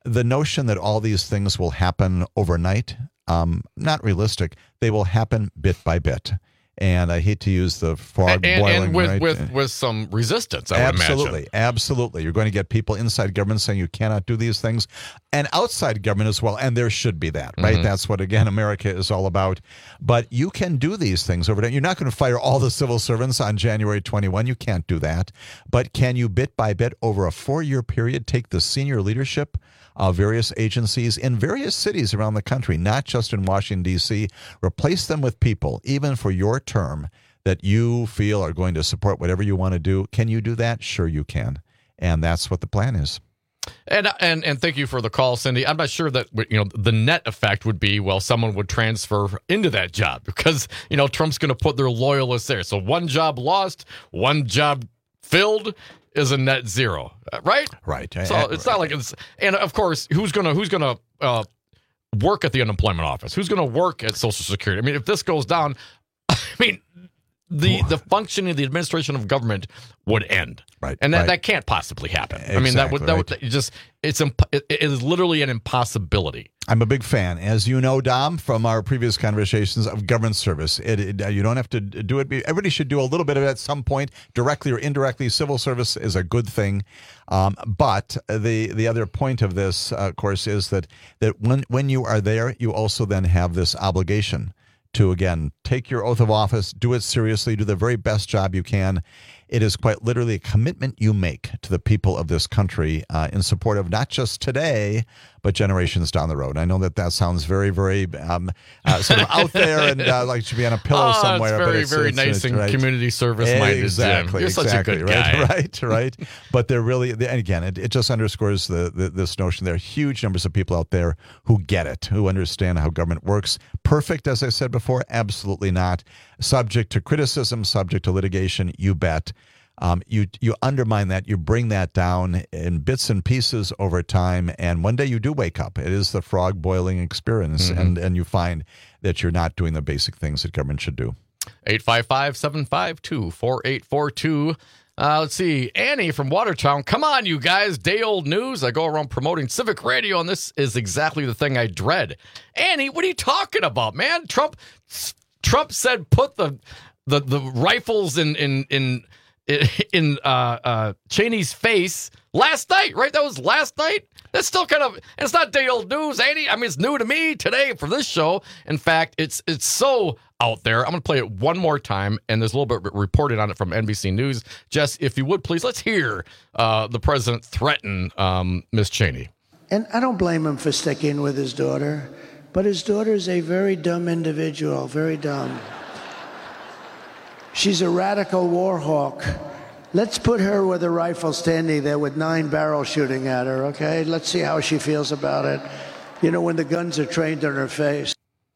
the notion that all these things will happen overnight, um, not realistic. They will happen bit by bit. And I hate to use the frog and, boiling. And with, right? with, with some resistance, I absolutely, would imagine. Absolutely. You're going to get people inside government saying you cannot do these things, and outside government as well. And there should be that, right? Mm-hmm. That's what, again, America is all about. But you can do these things over there. You're not going to fire all the civil servants on January twenty-first. You can't do that. But can you, bit by bit, over a four-year period, take the senior leadership of various agencies in various cities around the country, not just in Washington, D C, replace them with people, even for your term, that you feel are going to support whatever you want to do? Can you do that? Sure you can. And that's what the plan is. And and and thank you for the call, Cindy. I'm not sure that, you know, the net effect would be, well, someone would transfer into that job because, you know, Trump's going to put their loyalists there. So one job lost, one job filled is a net zero, right? Right. So I, I, it's not like it's, and of course, who's gonna who's gonna uh, work at the unemployment office? Who's gonna work at Social Security? I mean, if this goes down, I mean, the the functioning of the administration of government would end, right? And that, right. that can't possibly happen. Exactly, I mean, that would that right. would it just it's imp- it, it is literally an impossibility. I'm a big fan, as you know, Dom, from our previous conversations, of government service. It, it, you don't have to do it. Everybody should do a little bit of it at some point, directly or indirectly. Civil service is a good thing. Um, but the the other point of this, uh, of course, is that, that when, when you are there, you also then have this obligation to, again, take your oath of office, do it seriously, do the very best job you can. It is quite literally a commitment you make to the people of this country uh, in support of not just today, but generations down the road. I know that that sounds very, very um, uh, sort of out there and uh, like it should be on a pillow oh, somewhere. It's very, but it's, very it's, nice it's, and right. community service-minded. Exactly, Jim. You're exactly, such a good right, guy. Right, right. But they're really, and again, it, it just underscores the, the this notion. There are huge numbers of people out there who get it, who understand how government works. Perfect, as I said before? Absolutely not. Subject to criticism, subject to litigation, you bet. Um, you you undermine that, you bring that down in bits and pieces over time, and one day you do wake up. It is the frog boiling experience, Mm-hmm. and, and you find that you're not doing the basic things that government should do. eight five five, seven five two, four eight four two. Uh, let's see. Annie from Watertown. Come on, you guys. Day old news. I go around promoting civic radio, and this is exactly the thing I dread. Annie, what are you talking about, man? Trump Trump said put the the, the rifles in in in in uh, uh, Cheney's face last night, right? That was last night. That's still kind of, it's not day old news, Andy. I mean, it's new to me today for this show. In fact, it's it's so out there. I'm going to play it one more time, and there's a little bit reported on it from N B C News. Jess, if you would, please, let's hear uh, the president threaten um, Miss Cheney. And I don't blame him for sticking with his daughter, but his daughter is a very dumb individual, very dumb. She's a radical war hawk. Let's put her with a rifle standing there with nine barrels shooting at her, okay? Let's see how she feels about it. You know, when the guns are trained on her face.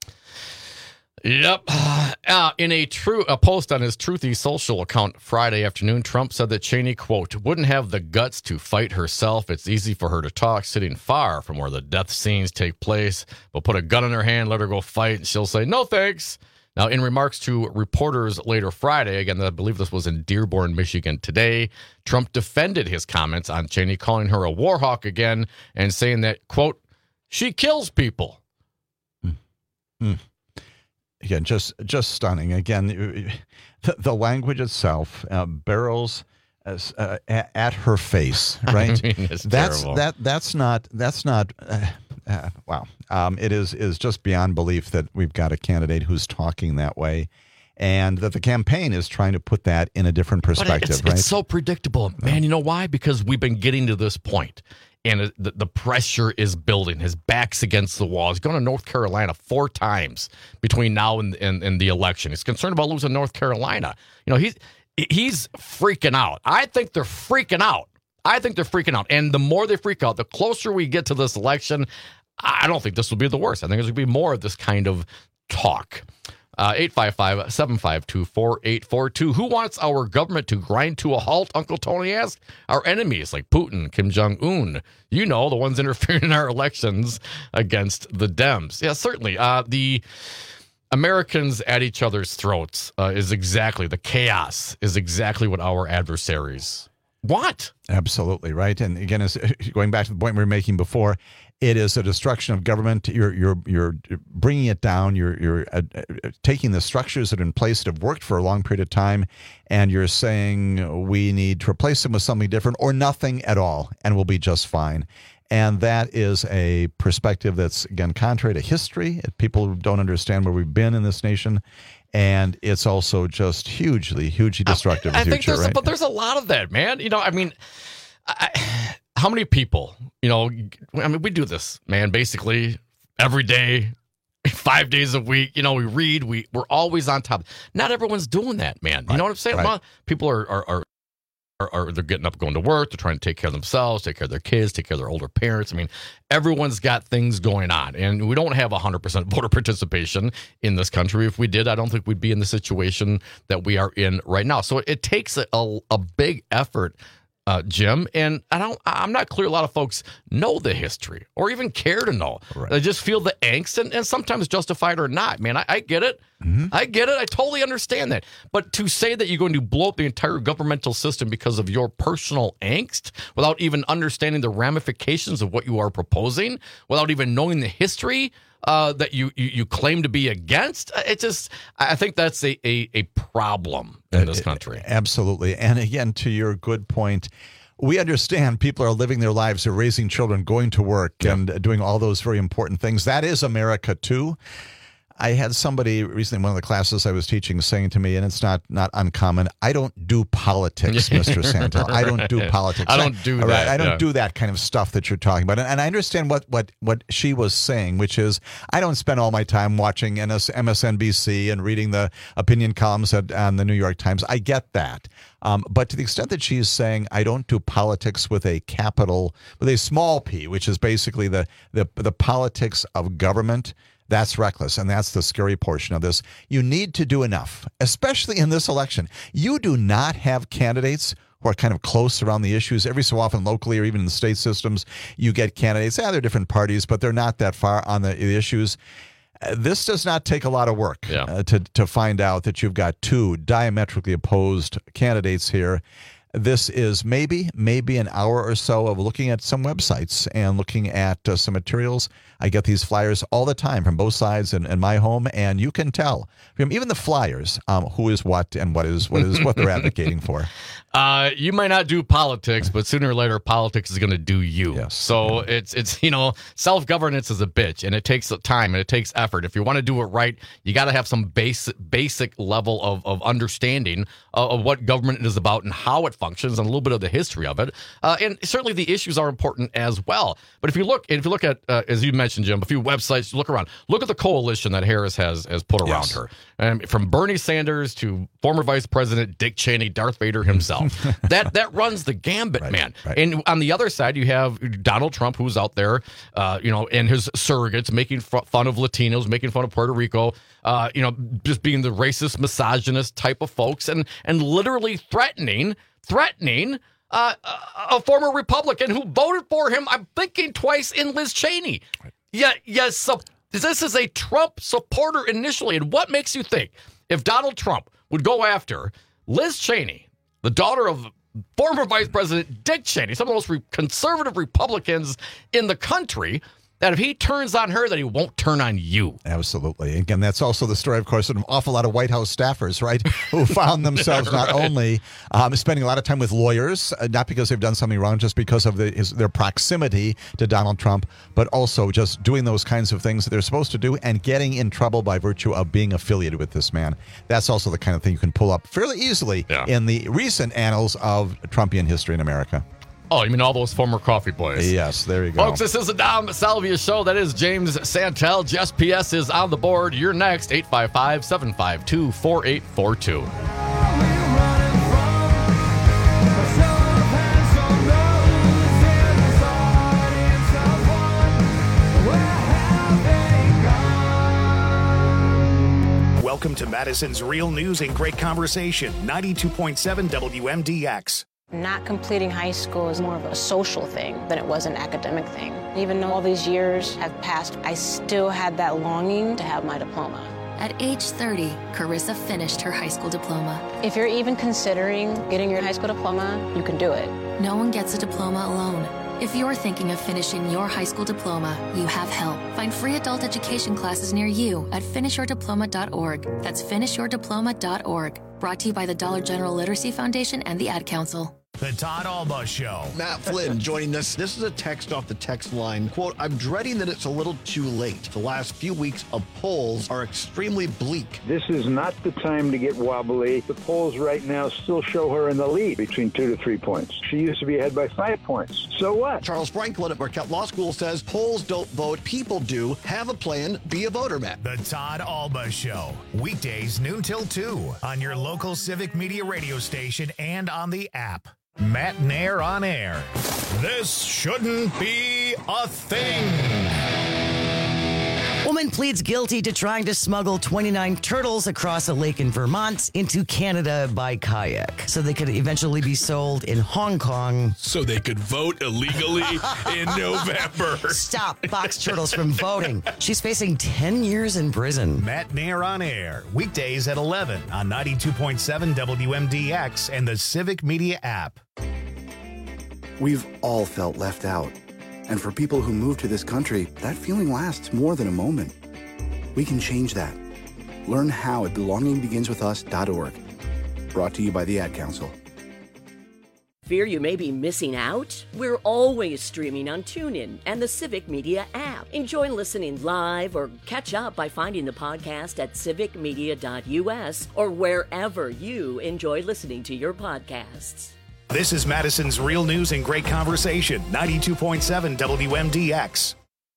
Yep. Uh, in a true a post on his Truthy social account Friday afternoon, Trump said that Cheney, quote, wouldn't have the guts to fight herself. It's easy for her to talk sitting far from where the death scenes take place. But put a gun in her hand, let her go fight, and she'll say, no thanks. Now, in remarks to reporters later Friday, again, I believe this was in Dearborn, Michigan today, Trump defended his comments on Cheney, calling her a war hawk again and saying that, quote, she kills people. Mm. Mm. Again, just just stunning. Again, the, the language itself, uh, barrels as, uh, at, at her face, right? I mean, it's that's terrible. that that's not that's not. Uh, uh, wow, um, it is is just beyond belief that we've got a candidate who's talking that way, and that the campaign is trying to put that in a different perspective. But it's, right? it's so predictable, man. You know why? Because we've been getting to this point. And the, the pressure is building. His back's against the wall. He's going to North Carolina four times between now and, and, and the election. He's concerned about losing North Carolina. You know, he's he's freaking out. I think they're freaking out. I think they're freaking out. And the more they freak out, the closer we get to this election, I don't think this will be the worst. I think there's going to be more of this kind of talk. Uh, eight five five, seven five two, four eight four two. Who wants our government to grind to a halt, Uncle Tony asked? Our enemies like Putin, Kim Jong-un. You know, the ones interfering in our elections against the Dems. Yeah, certainly. Uh, the Americans at each other's throats uh, is exactly, the chaos is exactly what our adversaries want. Absolutely, right. And again, as, going back to the point we were making before, it is a destruction of government. You're you're you're bringing it down. You're you're uh, taking the structures that are in place that have worked for a long period of time, and you're saying we need to replace them with something different or nothing at all, and we'll be just fine. And that is a perspective that's, again, contrary to history. People don't understand where we've been in this nation. And it's also just hugely, hugely destructive. I, I in the think future, there's, right? but there's a lot of that, man. You know, I mean, I, how many people, you know, I mean, we do this, man, basically every day, five days a week. You know, we read, we, we're always on top. Not everyone's doing that, man. You Right, know what I'm saying? right. Well, people are, are, are Or they're getting up, going to work. They're trying to take care of themselves, take care of their kids, take care of their older parents. I mean, everyone's got things going on. And we don't have one hundred percent voter participation in this country. If we did, I don't think we'd be in the situation that we are in right now. So it takes a, a, a big effort, uh, Jim. And I don't, I'm not clear a lot of folks know the history or even care to know. Right. They just feel the angst and, and sometimes justified or not. Man, I, I get it. Mm-hmm. I get it. I totally understand that. But to say that you're going to blow up the entire governmental system because of your personal angst without even understanding the ramifications of what you are proposing, without even knowing the history uh, that you, you you claim to be against, it just, I think that's a, a, a problem in this country. Absolutely. And again, to your good point, we understand people are living their lives, they're raising children, going to work, Yeah. and doing all those very important things. That is America, too. I had somebody recently in one of the classes I was teaching saying to me, and it's not not uncommon, I don't do politics, Mister Santel. I don't do Right. politics. I don't do All right, that, I don't yeah. do that kind of stuff that you're talking about. And, and I understand what, what, what she was saying, which is I don't spend all my time watching M S N B C and reading the opinion columns at, on the New York Times. I get that. Um, but to the extent that she's saying I don't do politics with a capital, with a small p, which is basically the the, the politics of government, that's reckless, and that's the scary portion of this. You need to do enough, especially in this election. You do not have candidates who are kind of close around the issues. Every so often, locally or even in the state systems, you get candidates. Yeah, they're different parties, but they're not that far on the, the issues. Uh, This does not take a lot of work Yeah. uh, to to find out that you've got two diametrically opposed candidates here. This is maybe, maybe an hour or so of looking at some websites and looking at uh, some materials. I get these flyers all the time from both sides in, in my home, and you can tell from even the flyers um, who is what and what is what is what they're advocating for. Uh, you might not do politics, but sooner or later, politics is going to do you. Yes. So it's it's you know, self governance is a bitch, and it takes time and it takes effort. If you want to do it right, you got to have some basic basic level of of understanding of, of what government is about and how it functions, and a little bit of the history of it. Uh, and certainly the issues are important as well. But if you look, if you look at uh, as you mentioned, Jim, a few websites, look around, look at the coalition that Harris has has put around Yes. her, and from Bernie Sanders to former Vice President Dick Cheney, Darth Vader himself. that that runs the gambit, Right, man. right. And on the other side, you have Donald Trump, who's out there, uh, you know, and his surrogates making f- fun of Latinos, making fun of Puerto Rico, uh, you know, just being the racist, misogynist type of folks, and and literally threatening, threatening. Uh, a, a former Republican who voted for him, I'm thinking twice, in Liz Cheney. Yeah, yes. So this is a Trump supporter initially. And what makes you think if Donald Trump would go after Liz Cheney, the daughter of former Vice President Dick Cheney, some of the most re- conservative Republicans in the country, that if he turns on her, that he won't turn on you? Absolutely. Again, that's also the story, of course, of an awful lot of White House staffers, right, who found themselves not Right. only um, spending a lot of time with lawyers, uh, not because they've done something wrong, just because of the, his, their proximity to Donald Trump, but also just doing those kinds of things that they're supposed to do and getting in trouble by virtue of being affiliated with this man. That's also the kind of thing you can pull up fairly easily Yeah. in the recent annals of Trumpian history in America. Oh, you mean all those former coffee boys? Yes, there you go. Folks, this is the Dom Salvia Show. That is James Santel. Jess P S is on the board. You're next, eight five five, seven five two, four eight four two. Welcome to Madison's Real News and Great Conversation, ninety-two point seven W M D X. Not completing high school is more of a social thing than it was an academic thing. Even though all these years have passed, I still had that longing to have my diploma. At age thirty, Carissa finished her high school diploma. If you're even considering getting your high school diploma, you can do it. No one gets a diploma alone. If you're thinking of finishing your high school diploma, you have help. Find free adult education classes near you at finish your diploma dot org. That's finish your diploma dot org. Brought to you by the Dollar General Literacy Foundation and the Ad Council. The Todd Alba Show. Matt Flynn joining us. This is a text off the text line. Quote, I'm dreading that it's a little too late. The last few weeks of polls are extremely bleak. This is not the time to get wobbly. The polls right now still show her in the lead between two to three points. She used to be ahead by five points. So what? Charles Franklin at Marquette Law School says polls don't vote, people do. Have a plan, be a voter, Matt. The Todd Alba Show. Weekdays noon till two on your local Civic Media radio station and on the app. Matt Nair on air. This shouldn't be a thing. Woman pleads guilty to trying to smuggle twenty-nine turtles across a lake in Vermont into Canada by kayak so they could eventually be sold in Hong Kong. So they could vote illegally in November. Stop box turtles from voting. She's facing ten years in prison. Matt Nair on air. Weekdays at eleven on ninety-two point seven W M D X and the Civic Media app. We've all felt left out. And for people who move to this country, that feeling lasts more than a moment. We can change that. Learn how at belonging begins with us dot org. Brought to you by the Ad Council. Fear you may be missing out? We're always streaming on TuneIn and the Civic Media app. Enjoy listening live or catch up by finding the podcast at civic media dot U S or wherever you enjoy listening to your podcasts. This is Madison's Real News and Great Conversation, ninety-two point seven W M D X.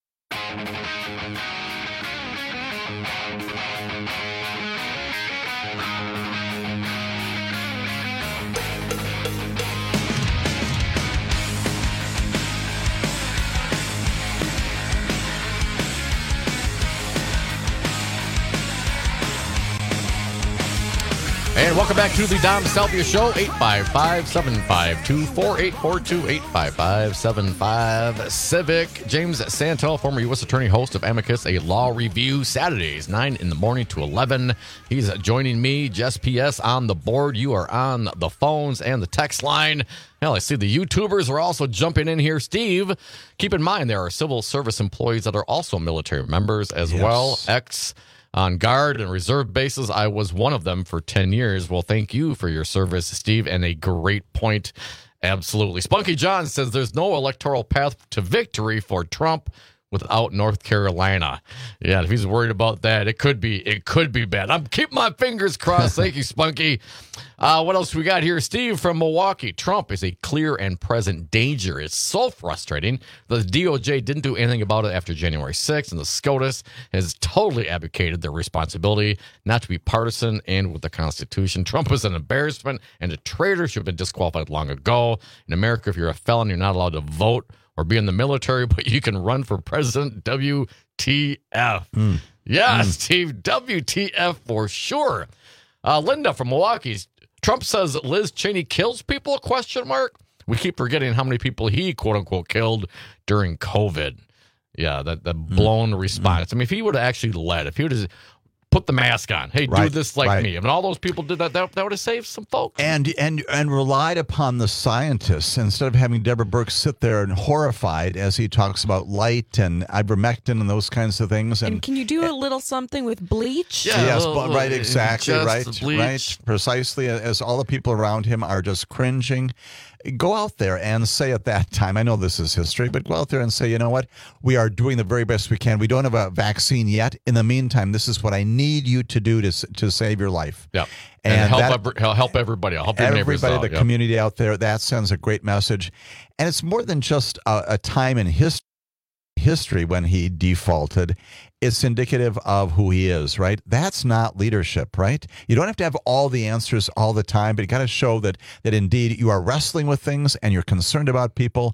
And welcome back to the Dom Salvia Show, eight five five, seven five two, four eight four two, eight five five, seven five, Civic. James Santel, former U S attorney, host of Amicus, a law review, Saturdays, nine in the morning to eleven. He's joining me, Jess P S, on the board. You are on the phones and the text line. Hell, I see the YouTubers are also jumping in here. Steve, keep in mind there are civil service employees that are also military members as yes. well, ex on guard and reserve bases. I was one of them for ten years. Well, thank you for your service, Steve, and a great point. Absolutely. Spunky John says there's no electoral path to victory for Trump without North Carolina. Yeah, if he's worried about that, it could be it could be bad. I'm keeping my fingers crossed. Thank you, Spunky. Uh, what else we got here? Steve from Milwaukee. Trump is a clear and present danger. It's so frustrating. The D O J didn't do anything about it after January sixth, and the SCOTUS has totally abdicated their responsibility not to be partisan and with the Constitution. Trump is an embarrassment and a traitor, should have been disqualified long ago. In America, if you're a felon, you're not allowed to vote or be in the military, but you can run for president. W T F. Mm. Yeah, mm. Steve, W T F for sure. Uh, Linda from Milwaukee. Trump says Liz Cheney kills people, question mark. We keep forgetting how many people he, quote unquote, killed during COVID. Yeah, that, that blown mm. response. I mean, if he would have actually led, if he would have put the mask on, hey, right, do this like right. me. I mean, all those people did that, that, that would have saved some folks. And and and relied upon the scientists instead of having Deborah Burke sit there and horrified as he talks about light and ivermectin and those kinds of things. And, and can you do a little something with bleach? Yeah, yes, little, right, exactly, right, bleach. right, precisely. As all the people around him are just cringing. Go out there and say at that time, I know this is history, but go out there and say, you know what? We are doing the very best we can. We don't have a vaccine yet. In the meantime, this is what I need you to do to to save your life. Yeah. And, and help, that, every, help everybody. Help your neighbors out. Everybody, the yep. community out there, that sends a great message. And it's more than just a, a time in history. history when he defaulted. It's indicative of who he is, right? That's not leadership, right? You don't have to have all the answers all the time, but you got to show that that indeed you are wrestling with things and you're concerned about people.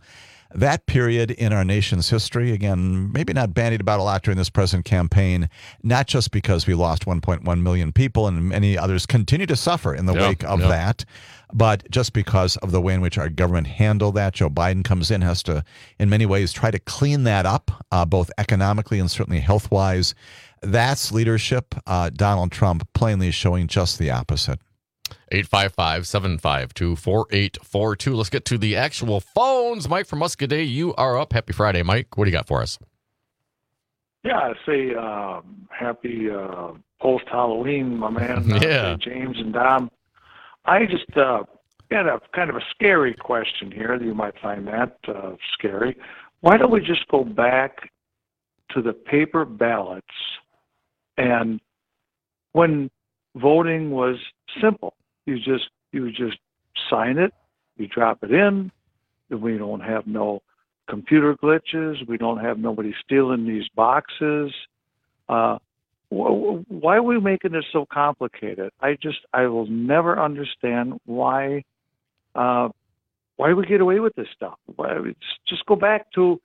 that period in our nation's history, again, maybe not bandied about a lot during this present campaign, not just because we lost one point one million people and many others continue to suffer in the Yep, wake of yep. that, but just because of the way in which our government handled that. Joe Biden comes in, has to, in many ways, try to clean that up, uh, both economically and certainly health-wise. That's leadership. Uh, Donald Trump plainly is showing just the opposite. eight five five, seven five two, four eight four two. Let's get to the actual phones. Mike from Muscoda, you are up. Happy Friday, Mike. What do you got for us? Yeah, I say uh, happy uh, post-Halloween, my man. Uh, Yeah. James and Dom. I just uh, got a kind of a scary question here. You might find that uh, scary. Why don't we just go back to the paper ballots and when voting was simple? You just you just sign it, you drop it in. We don't have no computer glitches. We don't have nobody stealing these boxes. Uh, wh- why are we making this so complicated? I just I will never understand why uh, why we get away with this stuff. Why we just, just go back to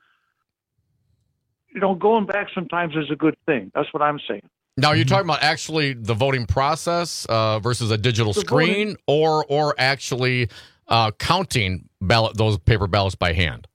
you know going back sometimes is a good thing. That's what I'm saying. Now, you're talking about actually the voting process uh, versus a digital The screen, voting- or or actually uh, counting ballot those paper ballots by hand.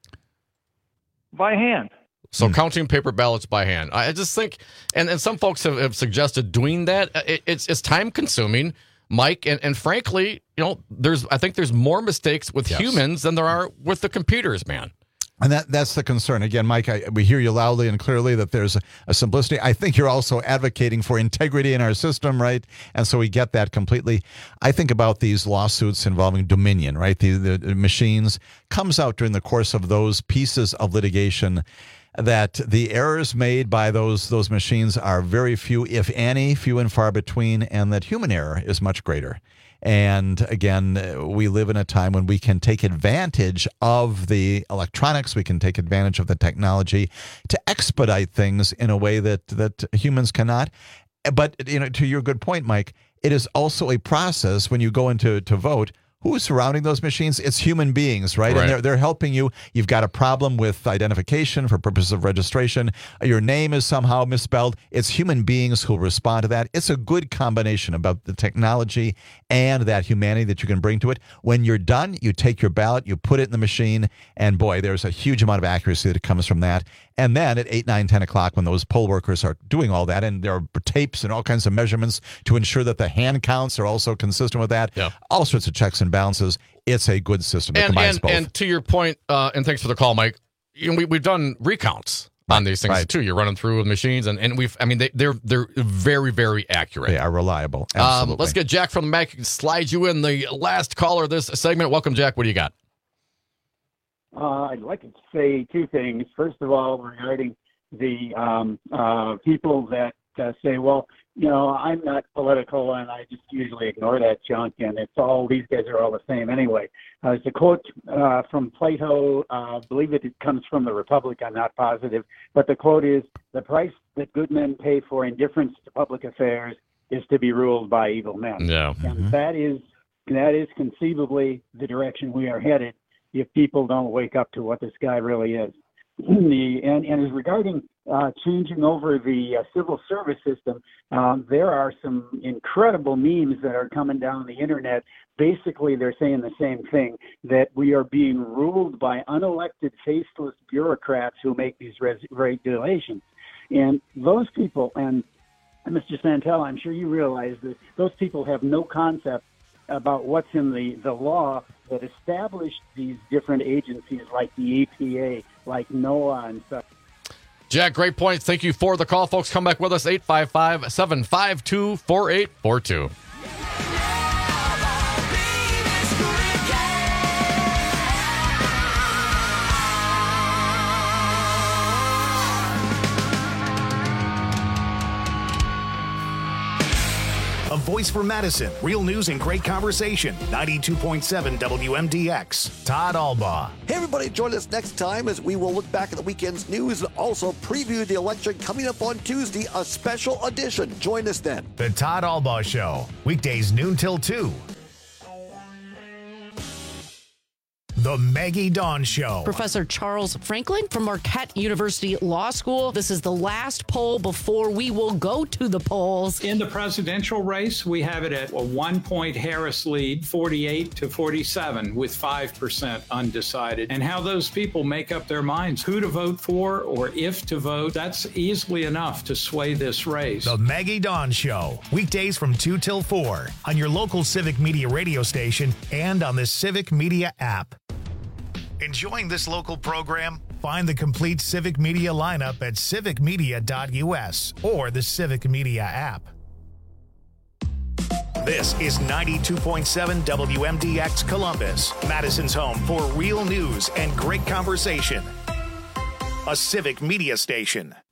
By hand. So counting paper ballots by hand. I just think, and, and some folks have, have suggested doing that. It, it's it's time consuming, Mike, and, and frankly, you know, there's I think there's more mistakes with Yes. humans than there are with the computers, man. And that that's the concern. Again, Mike, I, we hear you loudly and clearly that there's a, a simplicity. I think you're also advocating for integrity in our system, right? And so we get that completely. I think about these lawsuits involving Dominion, right? The, the machines comes out during the course of those pieces of litigation that the errors made by those those machines are very few, if any, few and far between, and that human error is much greater. And again, we live in a time when we can take advantage of the electronics, we can take advantage of the technology to expedite things in a way that, that humans cannot. But, you know, to your good point, Mike, it is also a process when you go into to vote. Who's surrounding those machines? It's human beings, right? Right. And they're, they're helping you. You've got a problem with identification for purposes of registration. Your name is somehow misspelled. It's human beings who respond to that. It's a good combination about the technology and that humanity that you can bring to it. When you're done, you take your ballot, you put it in the machine, and boy, there's a huge amount of accuracy that comes from that. And then at eight, nine, ten o'clock, when those poll workers are doing all that, and there are tapes and all kinds of measurements to ensure that the hand counts are also consistent with that, Yeah. all sorts of checks and balances. It's a good system that And combines and, both. and to your point, uh, and thanks for the call, Mike. You know, we we've done recounts on these things right. too. You're running through with machines, and, and we've I mean they, they're they're very very accurate. They are reliable. Um, Absolutely. let's get Jack from the Mac. Slide you in the last caller of this segment. Welcome, Jack. What do you got? Uh, I'd like to say two things. First of all, regarding the um, uh, people that uh, say, well, you know, I'm not political and I just usually ignore that junk and it's all, these guys are all the same anyway. Uh, it's a quote uh, from Plato. Uh, I believe it comes from the Republic. I'm not positive. But the quote is, the price that good men pay for indifference to public affairs is to be ruled by evil men. Yeah. And that is that is conceivably the direction we are headed if people don't wake up to what this guy really is. The, and, and as regarding uh, changing over the uh, civil service system, um, there are some incredible memes that are coming down the internet. Basically, they're saying the same thing, that we are being ruled by unelected, faceless bureaucrats who make these res- regulations. And those people, and Mister Santel, I'm sure you realize that those people have no concept about what's in the, the law that established these different agencies like the E P A, like NOAA and such. Jack, great point. Thank you for the call, folks. Come back with us, eight five five, seven five two, four eight four two. A voice for Madison. Real news and great conversation. ninety-two point seven W M D X. Todd Albaugh. Hey, everybody, join us next time as we will look back at the weekend's news and also preview the election coming up on Tuesday, a special edition. Join us then. The Todd Albaugh Show. Weekdays noon till two. The Maggie Dawn Show. Professor Charles Franklin from Marquette University Law School. This is the last poll before we will go to the polls. In the presidential race, we have it at a one-point Harris lead, forty-eight to forty-seven, with five percent undecided. And how those people make up their minds, who to vote for or if to vote, that's easily enough to sway this race. The Maggie Dawn Show. Weekdays from two till four on your local Civic Media radio station and on the Civic Media app. Enjoying this local program? Find the complete Civic Media lineup at civic media dot u s or the Civic Media app. This is ninety-two point seven W M D X Columbus, Madison's home for real news and great conversation. A Civic Media station.